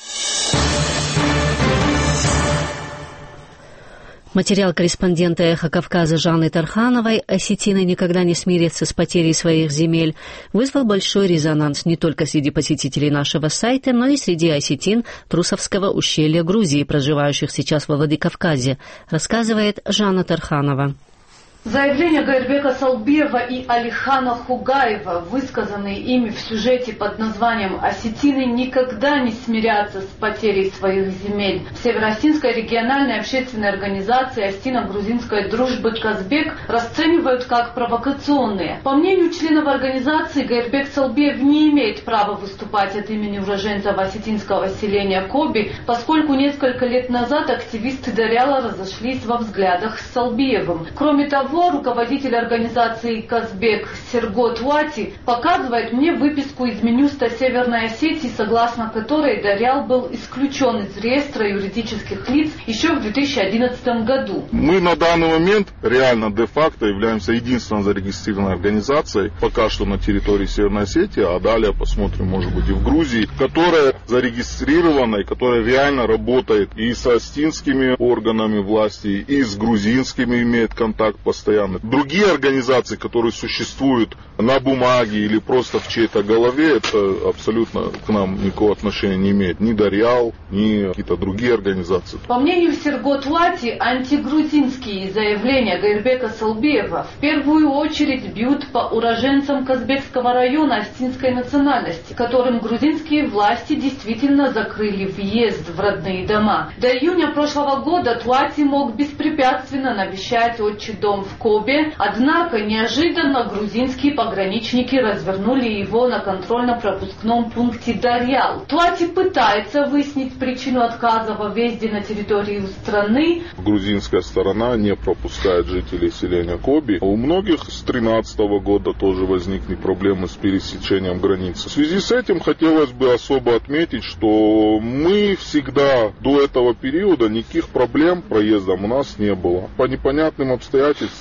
Материал корреспондента «Эхо Кавказа» Жанны Тархановой «Осетины никогда не смирятся с потерей своих земель» вызвал большой резонанс не только среди посетителей нашего сайта, но и среди осетин Трусовского ущелья Грузии, проживающих сейчас во Владикавказе, рассказывает Жанна Тарханова. Заявления Гайрбека Салбиева и Алихана Хугаева, высказанные ими в сюжете под названием «Осетины никогда не смирятся с потерей своих земель», в Северо-Осетинской региональной общественной организации Осетино-грузинской дружбы «Казбек» расценивают как провокационные. По мнению членов организации, Гайрбек Салбиев не имеет права выступать от имени уроженцев осетинского селения Коби, поскольку несколько лет назад активисты Даряла разошлись во взглядах с Салбиевым. Кроме того, руководитель организации «Казбек» Серго Туати показывает мне выписку из Минюста Северной Осетии, согласно которой Дарял был исключен из реестра юридических лиц еще в две тысячи одиннадцатом году. Мы на данный момент реально де-факто являемся единственной зарегистрированной организацией пока что на территории Северной Осетии, а далее посмотрим, может быть, и в Грузии, которая зарегистрирована и которая реально работает и с осетинскими органами власти, и с грузинскими имеет контакт постоянно. Другие организации, которые существуют на бумаге или просто в чьей-то голове, это абсолютно к нам никакого отношения не имеет. Ни Дарьял, ни какие-то другие организации. По мнению Серго Туати, антигрузинские заявления Гайрбека Салбиева в первую очередь бьют по уроженцам Казбекского района осетинской национальности, которым грузинские власти действительно закрыли въезд в родные дома. До июня прошлого года Туати мог беспрепятственно навещать отчий дом в Кобе, однако неожиданно грузинские пограничники развернули его на контрольно-пропускном пункте Дарьял. Туати пытается выяснить причину отказа во въезде на территорию страны. Грузинская сторона не пропускает жителей селения Коби. У многих с две тысячи тринадцатого года тоже возникли проблемы с пересечением границы. В связи с этим хотелось бы особо отметить, что мы всегда до этого периода никаких проблем проездом у нас не было. По непонятным обстоятельствам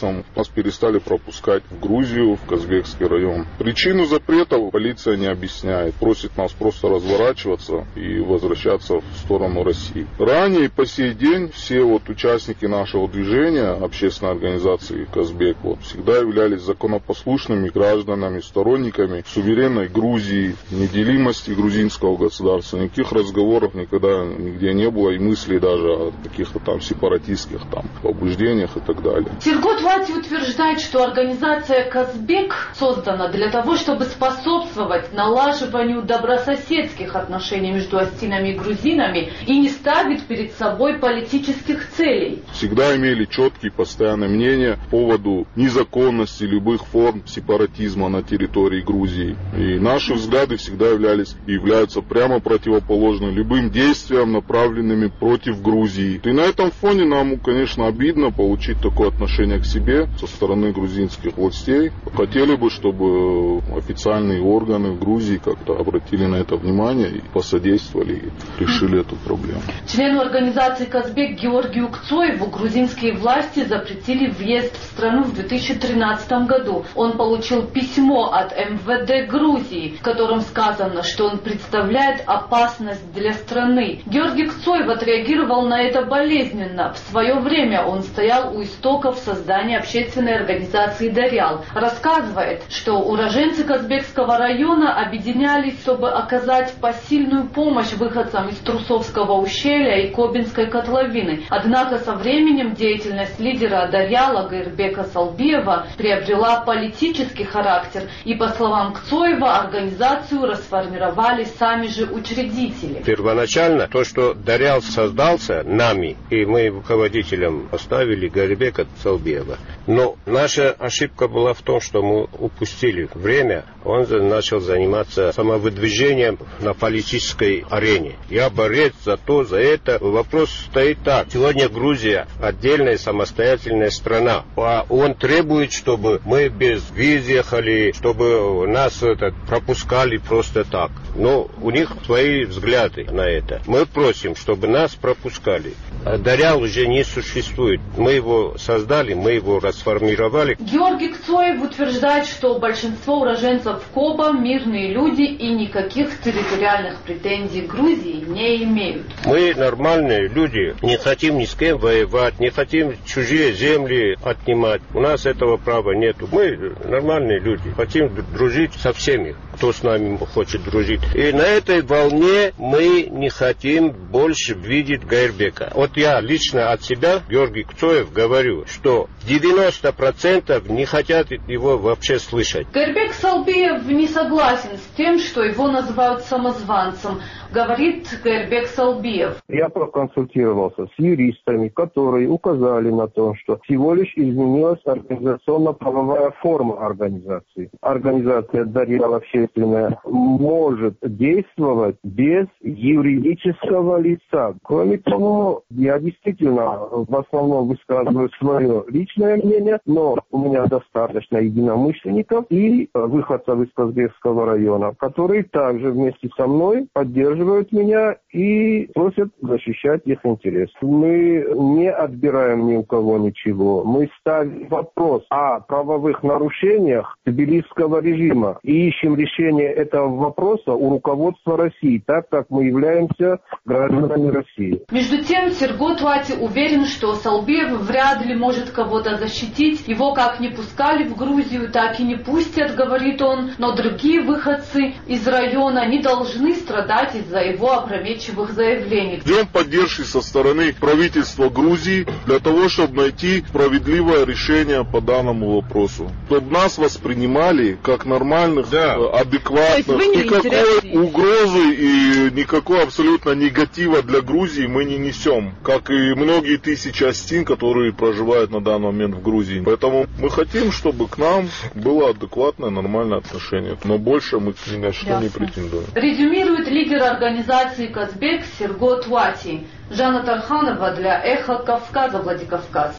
месяцем нас перестали пропускать в Грузию, в Казбекский район. Причину запрета полиция не объясняет. Просит нас просто разворачиваться и возвращаться в сторону России. Ранее и по сей день все вот участники нашего движения, общественной организации Казбек, вот, всегда являлись законопослушными гражданами, сторонниками суверенной Грузии, неделимости грузинского государства. Никаких разговоров никогда нигде не было и мыслей даже о каких-то там сепаратистских там побуждениях и так далее. Сергот Вати утверждает, что организация Казбек создана для того, чтобы способствовать налаживанию добрососедских отношений между осетинами и грузинами и не ставит перед собой политических целей. Всегда имели четкие постоянные мнения по поводу незаконности любых форм сепаратизма на территории Грузии. И наши взгляды всегда являлись и являются прямо противоположны любым действиям, направленными против Грузии. И на этом фоне нам, конечно, обидно получить такое отношение к себе со стороны грузинских властей. Хотели бы, чтобы официальные органы в Грузии как-то обратили на это внимание и посодействовали и решили эту проблему. Члену организации Казбек Георгию Кцоеву грузинские власти запретили въезд в страну в две тысячи тринадцатом году. Он получил письмо от эм вэ дэ Грузии, в котором сказано, что он представляет опасность для страны. Георгий Кцоев отреагировал на это болезненно. В свое время он стоял у истоков создания общественной организации «Дарял». Рассказывает, что уроженцы Казбекского района объединялись, чтобы оказать посильную помощь выходцам из Трусовского ущелья и Кобинской котловины. Однако со временем деятельность лидера «Даряла» Гайрбека Салбиева приобрела политический характер, и, по словам Кцоева, организацию расформировали сами же учредители. Первоначально то, что «Дарял» создался нами, и мы руководителем поставили Гайрбека Салбиева. Но наша ошибка была в том, что мы упустили время. Он начал заниматься самовыдвижением на политической арене. Я борец за то, за это. Вопрос стоит так. Сегодня Грузия отдельная самостоятельная страна. А он требует, чтобы мы без виз ехали, чтобы нас это, пропускали просто так. Но у них свои взгляды на это. Мы просим, чтобы нас пропускали. Дарял уже не существует. Мы его создали, мы его расформировали. Георгий Кцоев утверждает, что большинство уроженцев Коба мирные люди и никаких территориальных претензий к Грузии не имеют. Мы нормальные люди, не хотим ни с кем воевать, не хотим чужие земли отнимать. У нас этого права нет. Мы нормальные люди, хотим дружить со всеми, кто с нами хочет дружить. И на этой волне мы не хотим больше видеть Гайрбека. Вот я лично от себя, Георгий Кцоев, говорю, что девяносто процентов не хотят его вообще слышать. Гайрбек Салбиев не согласен с тем, что его называют самозванцем. Говорит Гайрбек Салбиев. Я проконсультировался с юристами, которые указали на то, что всего лишь изменилась организационно-правовая форма организации. Организация «Дарял» общественная может действовать без юридического лица. Кроме того, я действительно в основном высказываю свое личное мнение, но у меня достаточно единомышленников и выходцев из Казбекского района, которые также вместе со мной поддерживают меня и просят защищать их интерес. Мы не отбираем ни у кого ничего. Мы ставим вопрос о правовых нарушениях тбилисского режима и ищем решение этого вопроса у руководства России, так как мы являемся гражданами России. Между тем, Сергот Вати уверен, что Салбиев вряд ли может кого-то защитить. Его как не пускали в Грузию, так и не пустят, говорит он. Но другие выходцы из района не должны страдать из-за его опрометчивых заявлений. Ждем поддержки со стороны правительства Грузии для того, чтобы найти справедливое решение по данному вопросу. Чтобы нас воспринимали как нормальных, да, адекватных. Никакой угрозы и никакой абсолютно негатива для Грузии мы не несем. Как и многие тысячи осетин, которые проживают на данный момент в Грузии. Поэтому мы хотим, чтобы к нам было адекватное, нормальное отношение. Но больше мы ни на что Ясно. не претендуем. Резюмирует лидер организации Казбек Сергот Вати. Жанна Тарханова для «Эхо Кавказа», Владикавказ.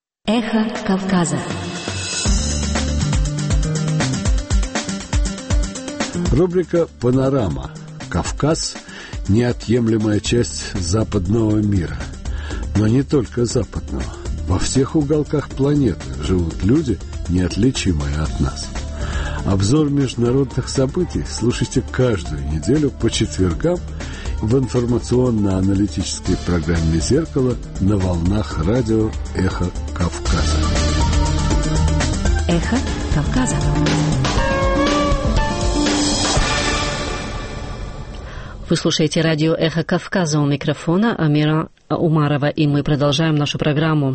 Эхо Кавказа. Рубрика «Панорама». Кавказ – неотъемлемая часть западного мира. Но не только западного. Во всех уголках планеты живут люди, неотличимые от нас. Обзор международных событий слушайте каждую неделю по четвергам в информационно-аналитической программе «Зеркало» на волнах радио «Эхо Кавказа». «Эхо Кавказа». Вы слушаете радио «Эхо Кавказа», у микрофона Амира Умарова, и мы продолжаем нашу программу.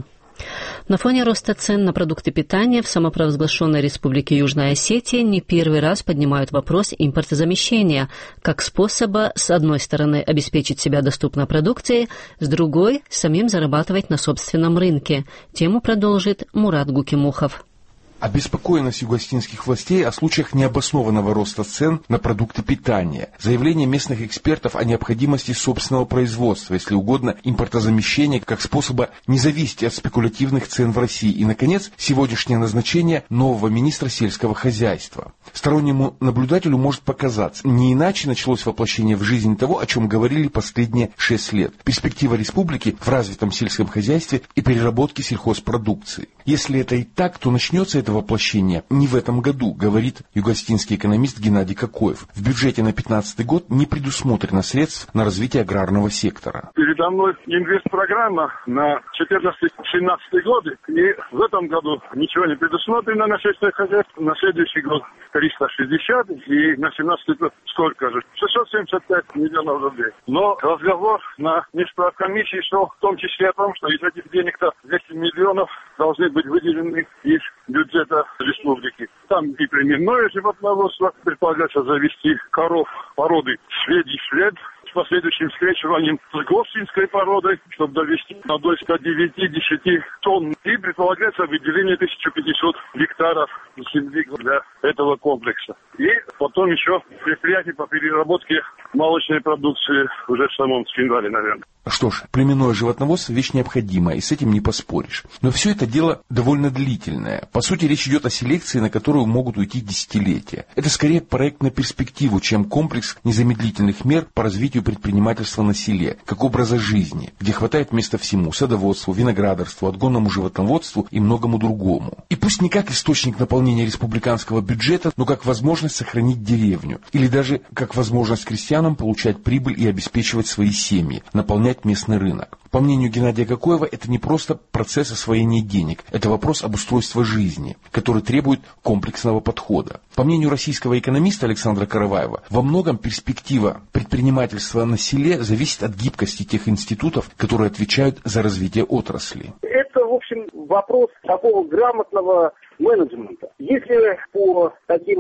На фоне роста цен на продукты питания в самопровозглашенной Республике Южная Осетия не первый раз поднимают вопрос импортозамещения как способа, с одной стороны, обеспечить себя доступной продукцией, с другой – самим зарабатывать на собственном рынке. Тему продолжит Мурат Гукимухов. Обеспокоенность юго-осетинских властей о случаях необоснованного роста цен на продукты питания, заявление местных экспертов о необходимости собственного производства, если угодно, импортозамещения как способа не зависеть от спекулятивных цен в России и, наконец, сегодняшнее назначение нового министра сельского хозяйства. Стороннему наблюдателю может показаться, не иначе началось воплощение в жизнь того, о чем говорили последние шесть лет. Перспектива республики в развитом сельском хозяйстве и переработке сельхозпродукции. Если это и так, то начнется это воплощение не в этом году, говорит юго-осетинский экономист Геннадий Кокоев. В бюджете на пятнадцатый год не предусмотрено средств на развитие аграрного сектора. Передо мной инвестпрограмма на четырнадцатый-семнадцатый годы, и в этом году ничего не предусмотрено на сельское хозяйство, на следующий год триста шестьдесят, и на семнадцатый год столько же, шестьсот семьдесят пять миллионов рублей. Но разговор на межправкомиссии шел в том числе о том, что из этих денег-то двести миллионов должны быть выделены из бюджета республики. Там и племенное животноводство, предполагается завести коров породы швед-швед с последующим скрещиванием с гостинской породой, чтобы довести на до ста девяти тонн. И предполагается выделение тысяча пятьсот гектаров земли для этого комплекса. И потом еще предприятие по переработке молочной продукции уже в самом Цхинвале, наверное. Что ж, племенное животноводство – вещь необходимая, и с этим не поспоришь. Но все это дело довольно длительное. По сути, речь идет о селекции, на которую могут уйти десятилетия. Это скорее проект на перспективу, чем комплекс незамедлительных мер по развитию предпринимательства на селе, как образа жизни, где хватает места всему – садоводству, виноградарству, отгонному животноводству и многому другому. И пусть не как источник наполнения республиканского бюджета, но как возможность сохранить деревню. Или даже как возможность крестьянам получать прибыль и обеспечивать свои семьи, наполнять местный рынок. По мнению Геннадия Кокоева, это не просто процесс освоения денег, это вопрос обустройства жизни, который требует комплексного подхода. По мнению российского экономиста Александра Караваева, во многом перспектива предпринимательства на селе зависит от гибкости тех институтов, которые отвечают за развитие отрасли. Это, в общем, вопрос такого грамотного менеджмента. Если по таким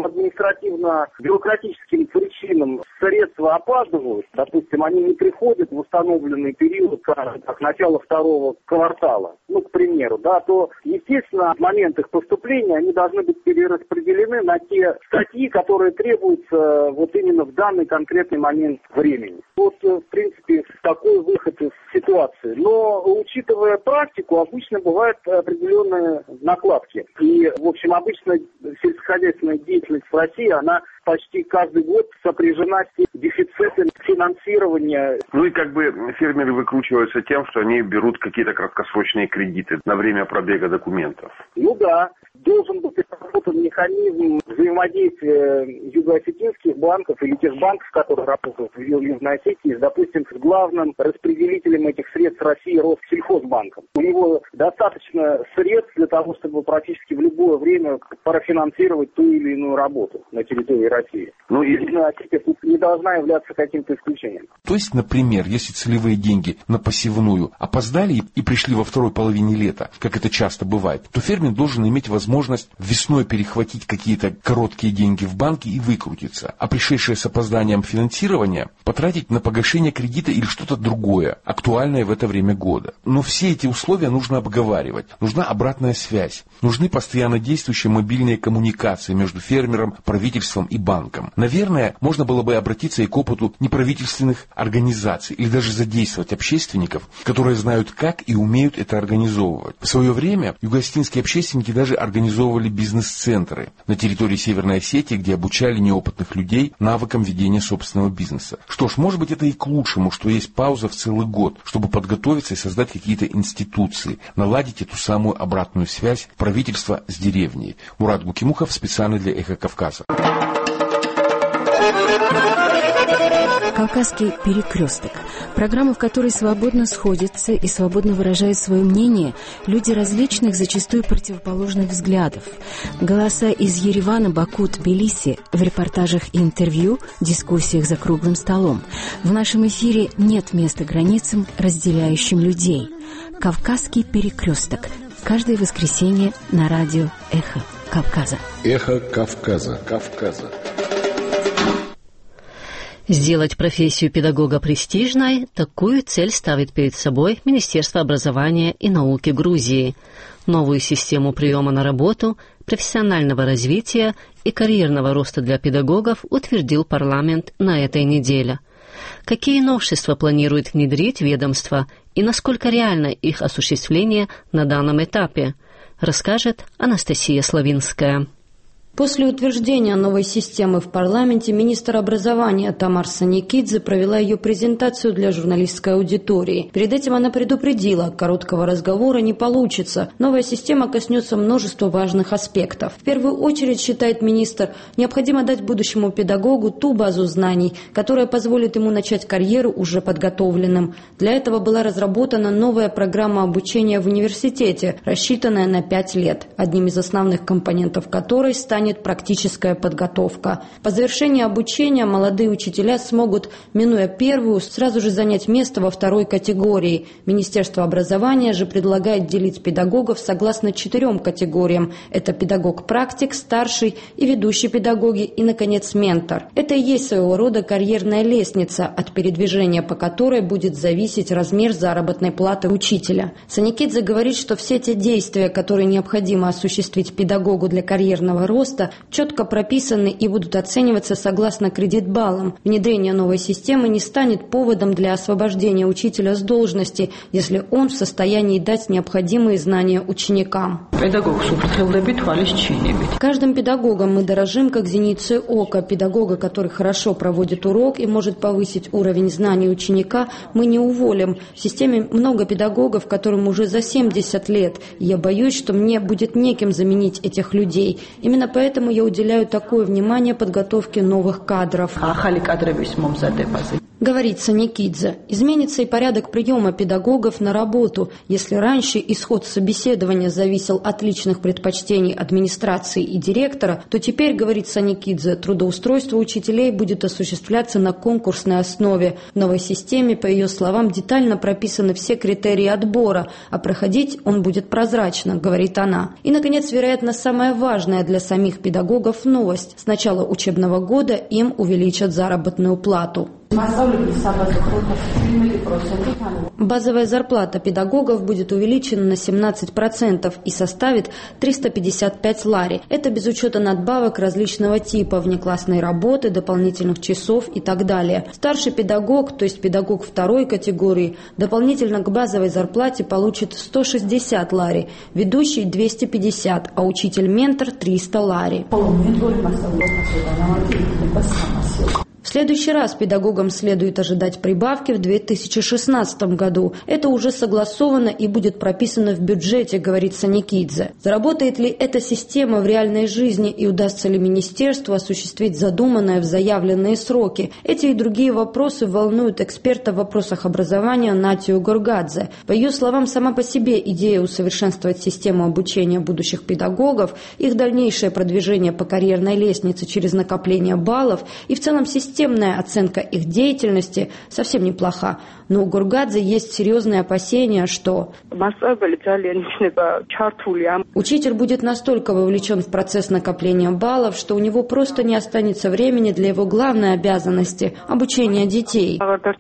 административно-бюрократическим причинам средства опаздывают, допустим, они не приходят в установленный период, как, как начало второго квартала, ну, к примеру, да, то, естественно, в момент их поступления они должны быть перераспределены на те статьи, которые требуются вот именно в данный конкретный момент времени. Вот, в принципе, такой выход из ситуации. Но, учитывая практику, обычно бывают определенные накладки. И, в общем, обычно сельскохозяйственная деятельность в России, она почти каждый год сопряжена с дефицитом финансирования. Ну и как бы фермеры выкручиваются тем, что они берут какие-то краткосрочные кредиты на время пробега документов. Ну да. Должен быть разработан механизм взаимодействия юго-осетинских банков или тех банков, которые работают в Южной Осетии, допустим, с главным распределителем этих средств России Россельхозбанком. У него достаточно средств для того, чтобы практически в любое время профинансировать ту или иную работу на территории России. Ну, и Южная Осетия тут не должна являться каким-то исключением. То есть, например, если целевые деньги на посевную опоздали и пришли во второй половине лета, как это часто бывает, то фермер должен иметь возможность возможность весной перехватить какие-то короткие деньги в банке и выкрутиться, а пришедшее с опозданием финансирование потратить на погашение кредита или что-то другое, актуальное в это время года. Но все эти условия нужно обговаривать. Нужна обратная связь. Нужны постоянно действующие мобильные коммуникации между фермером, правительством и банком. Наверное, можно было бы обратиться и к опыту неправительственных организаций или даже задействовать общественников, которые знают, как и умеют это организовывать. В свое время юго-осетинские общественники даже организовывали бизнес-центры на территории Северной Осетии, где обучали неопытных людей навыкам ведения собственного бизнеса. Что ж, может быть, это и к лучшему, что есть пауза в целый год, чтобы подготовиться и создать какие-то институции, наладить эту самую обратную связь правительства с деревней. Мурат Гукимухов специально для «Эхо Кавказа». «Кавказский перекресток» – программа, в которой свободно сходятся и свободно выражают свое мнение люди различных, зачастую противоположных взглядов. Голоса из Еревана, Баку, Тбилиси в репортажах и интервью, дискуссиях за круглым столом. В нашем эфире нет места границам, разделяющим людей. «Кавказский перекресток» – каждое воскресенье на радио «Эхо Кавказа». «Эхо Кавказа». Кавказа. Сделать профессию педагога престижной – такую цель ставит перед собой Министерство образования и науки Грузии. Новую систему приема на работу, профессионального развития и карьерного роста для педагогов утвердил парламент на этой неделе. Какие новшества планирует внедрить ведомство и насколько реально их осуществление на данном этапе, расскажет Анастасия Славинская. После утверждения новой системы в парламенте министр образования Тамар Саникидзе провела ее презентацию для журналистской аудитории. Перед этим она предупредила, короткого разговора не получится. Новая система коснется множества важных аспектов. В первую очередь, считает министр, необходимо дать будущему педагогу ту базу знаний, которая позволит ему начать карьеру уже подготовленным. Для этого была разработана новая программа обучения в университете, рассчитанная на пять лет, одним из основных компонентов которой станет практическая подготовка. По завершении обучения молодые учителя смогут, минуя первую, сразу же занять место во второй категории. Министерство образования же предлагает делить педагогов согласно четырем категориям. Это педагог-практик, старший и ведущий педагоги и, наконец, ментор. Это и есть своего рода карьерная лестница, от передвижения по которой будет зависеть размер заработной платы учителя. Саникидзе говорит, что все те действия, которые необходимо осуществить педагогу для карьерного роста, четко прописаны и будут оцениваться согласно кредит-баллам. Внедрение новой системы не станет поводом для освобождения учителя с должности, если он в состоянии дать необходимые знания ученикам. Каждым педагогом мы дорожим как зеницей ока. Педагога, который хорошо проводит урок и может повысить уровень знаний ученика, мы не уволим. В системе много педагогов, которым уже за семьдесят лет. И я боюсь, что мне будет некем заменить этих людей. Именно поэтому Поэтому я уделяю такое внимание подготовке новых кадров. Говорит Саникидзе, изменится и порядок приема педагогов на работу. Если раньше исход собеседования зависел от личных предпочтений администрации и директора, то теперь, говорит Саникидзе, трудоустройство учителей будет осуществляться на конкурсной основе. В новой системе, по ее словам, детально прописаны все критерии отбора, а проходить он будет прозрачно, говорит она. И, наконец, вероятно, самое важное для самих педагогов новость. С начала учебного года им увеличат заработную плату. Базовая зарплата педагогов будет увеличена на семнадцать процентов и составит триста пятьдесят пять лари. Это без учета надбавок различного типа, внеклассной работы, дополнительных часов и так далее. Старший педагог, то есть педагог второй категории, дополнительно к базовой зарплате получит сто шестьдесят лари, ведущий двести пятьдесят, а учитель-ментор триста лари. В следующий раз педагогам следует ожидать прибавки в две тысячи шестнадцатом году. Это уже согласовано и будет прописано в бюджете, говорит Саникидзе. Заработает ли эта система в реальной жизни и удастся ли министерству осуществить задуманное в заявленные сроки? Эти и другие вопросы волнуют эксперта в вопросах образования Натию Горгадзе. По ее словам, сама по себе идея усовершенствовать систему обучения будущих педагогов, их дальнейшее продвижение по карьерной лестнице через накопление баллов и в целом система системная оценка их деятельности совсем неплоха. Но у Гургадзе есть серьезные опасения, что учитель будет настолько вовлечен в процесс накопления баллов, что у него просто не останется времени для его главной обязанности – обучения детей.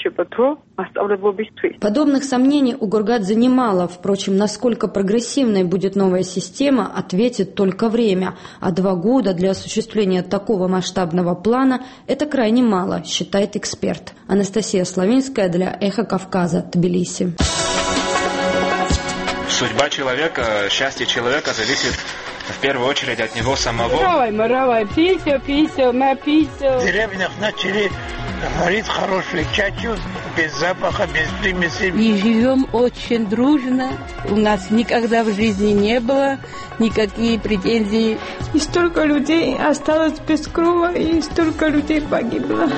Подобных сомнений у Гургадзе немало. Впрочем, насколько прогрессивной будет новая система, ответит только время. А два года для осуществления такого масштабного плана – это крайне мало, считает эксперт. Анастасия Славинская для «Эхо Кавказа», Тбилиси. Судьба человека, счастье человека зависит в первую очередь от него самого. В деревнях начали варить хорошую чачу, без запаха, без примесей. И живем очень дружно. У нас никогда в жизни не было никакие претензий. И столько людей осталось без крова, и столько людей погибло.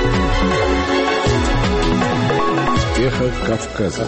Эхо Кавказа.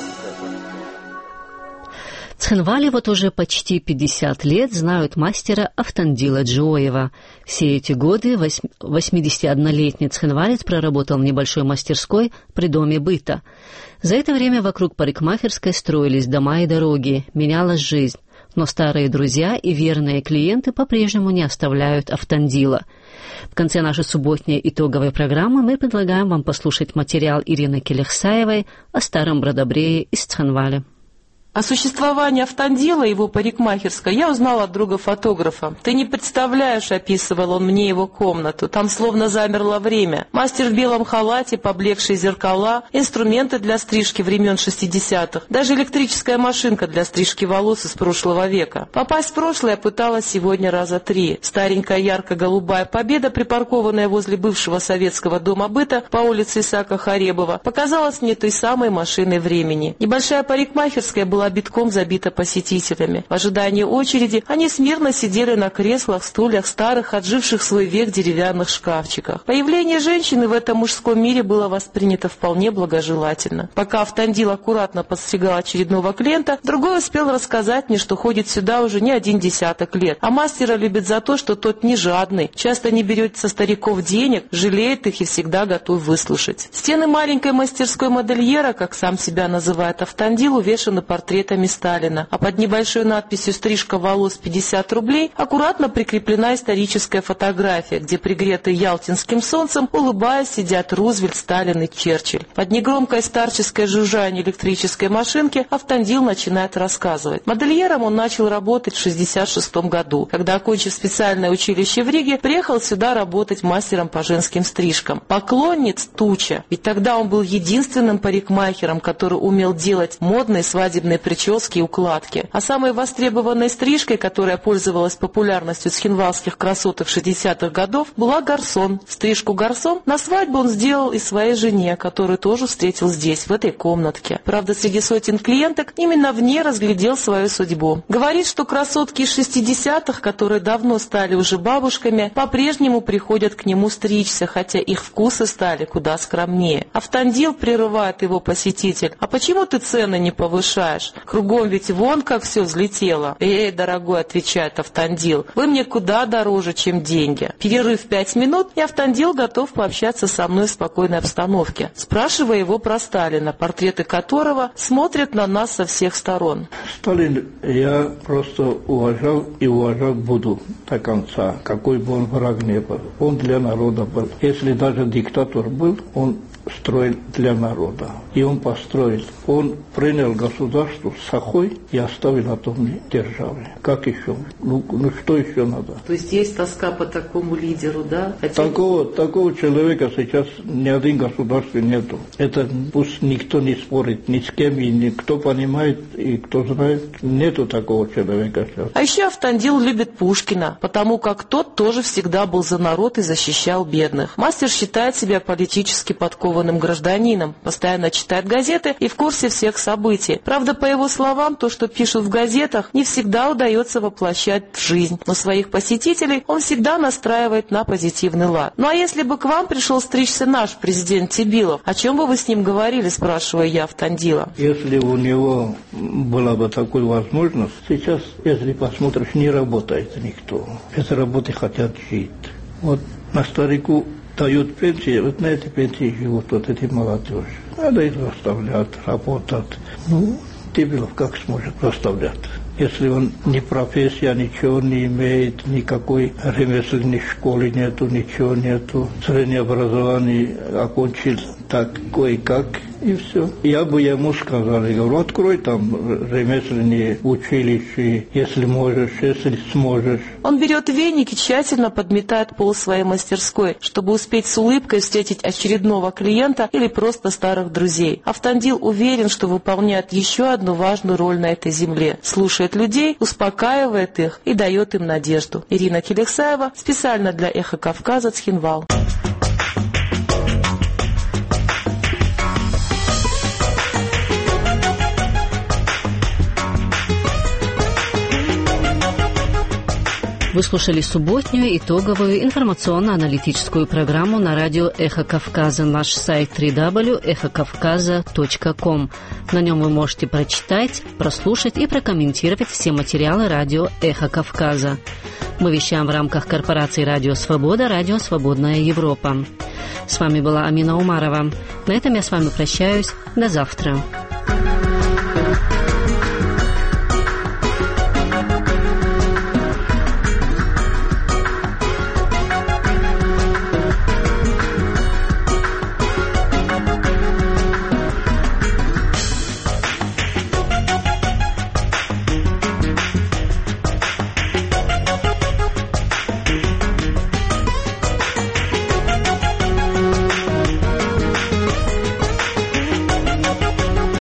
Цхинвале вот уже почти пятьдесят лет знают мастера Автандила Джоева. Все эти годы восьмидесятиоднолетний цхинвалец проработал в небольшой мастерской при доме быта. За это время вокруг парикмахерской строились дома и дороги, менялась жизнь. Но старые друзья и верные клиенты по-прежнему не оставляют Автандила. В конце нашей субботней итоговой программы мы предлагаем вам послушать материал Ирины Келехсаевой о старом бродобрее из Цхинвале. О существовании Автандила и его парикмахерской я узнала от друга-фотографа. «Ты не представляешь», — описывал он мне его комнату, «там словно замерло время. Мастер в белом халате, поблекшие зеркала, инструменты для стрижки времен шестидесятых, даже электрическая машинка для стрижки волос из прошлого века. Попасть в прошлое я пыталась сегодня раза три. Старенькая ярко-голубая Победа, припаркованная возле бывшего советского дома быта по улице Исаака Харебова, показалась мне той самой машиной времени. Небольшая парикмахерская была битком забита посетителями. В ожидании очереди они смирно сидели на креслах, стульях, старых, отживших свой век деревянных шкафчиках. Появление женщины в этом мужском мире было воспринято вполне благожелательно. Пока Автандил аккуратно подстригал очередного клиента, другой успел рассказать мне, что ходит сюда уже не один десяток лет, а мастера любит за то, что тот не жадный, часто не берет со стариков денег, жалеет их и всегда готов выслушать. Стены маленькой мастерской модельера, как сам себя называет Автандил, увешаны портретами Сталина, а под небольшой надписью «Стрижка волос пятьдесят рублей» аккуратно прикреплена историческая фотография, где пригретые ялтинским солнцем, улыбаясь, сидят Рузвельт, Сталин и Черчилль. Под негромкое старческое жужжание электрической машинки Автандил начинает рассказывать. Модельером он начал работать в шестьдесят шестом году, когда, окончив специальное училище в Риге, приехал сюда работать мастером по женским стрижкам. Поклонниц туча, ведь тогда он был единственным парикмахером, который умел делать модные свадебные прически и укладки. А самой востребованной стрижкой, которая пользовалась популярностью цхинвалских красоток шестидесятых годов, была гарсон. Стрижку гарсон на свадьбу он сделал и своей жене, которую тоже встретил здесь, в этой комнатке. Правда, среди сотен клиенток именно в ней разглядел свою судьбу. Говорит, что красотки из шестидесятых, которые давно стали уже бабушками, по-прежнему приходят к нему стричься, хотя их вкусы стали куда скромнее. Автандил, прерывает его посетитель: «А почему ты цены не повышаешь? Кругом ведь вон как все взлетело». «Эй, дорогой», — отвечает Автандил, — «вы мне куда дороже, чем деньги». Перерыв пять минут, и Автандил готов пообщаться со мной в спокойной обстановке, спрашивая его про Сталина, портреты которого смотрят на нас со всех сторон. Сталин я просто уважал и уважать буду до конца, какой бы он враг не был. Он для народа был. Если даже диктатор был, он строил для народа. И он построил. Он принял государство сахой и оставил на том державе. Как еще? Ну, ну что еще надо? То есть есть тоска по такому лидеру, да? Хотя... Такого, такого человека сейчас ни один государстве нету. Это пусть никто не спорит ни с кем, и никто понимает, и кто знает. Нету такого человека сейчас. А еще Автандил любит Пушкина, потому как тот тоже всегда был за народ и защищал бедных. Мастер считает себя политически подкованным гражданином, постоянно читает газеты и в курсе всех событий. Правда, по его словам, то, что пишут в газетах, не всегда удается воплощать в жизнь. Но своих посетителей он всегда настраивает на позитивный лад. «Ну а если бы к вам пришел стричься наш президент Тибилов, о чем бы вы с ним говорили?» — спрашиваю я Автандила. Если у него была бы такая возможность, сейчас, если посмотришь, не работает никто. Без работы хотят жить. Вот на старику дают пенсии, вот на эти пенсии живут вот эти молодежи. Надо их заставлять работать. Ну, Тибилов как сможет заставлять? Если он ни профессия, ничего не имеет, никакой ремесленной школы нету, ничего нету, среднее образование окончил так кое-как, и все. Я бы ему сказал, я говорю, открой там ремесленные училища, если можешь, если сможешь. Он берет веник и тщательно подметает пол своей мастерской, чтобы успеть с улыбкой встретить очередного клиента или просто старых друзей. Автандил уверен, что выполняет еще одну важную роль на этой земле. Слушает людей, успокаивает их и дает им надежду. Ирина Келексаева, специально для «Эхо Кавказа», Цхинвал. Вы слушали субботнюю итоговую информационно-аналитическую программу на радио «Эхо Кавказа». Наш сайт дабл ю дабл ю дабл ю точка эхо кавказа точка ком. На нем вы можете прочитать, прослушать и прокомментировать все материалы радио «Эхо Кавказа». Мы вещаем в рамках корпорации «Радио Свобода», «Радио Свободная Европа». С вами была Амина Умарова. На этом я с вами прощаюсь. До завтра.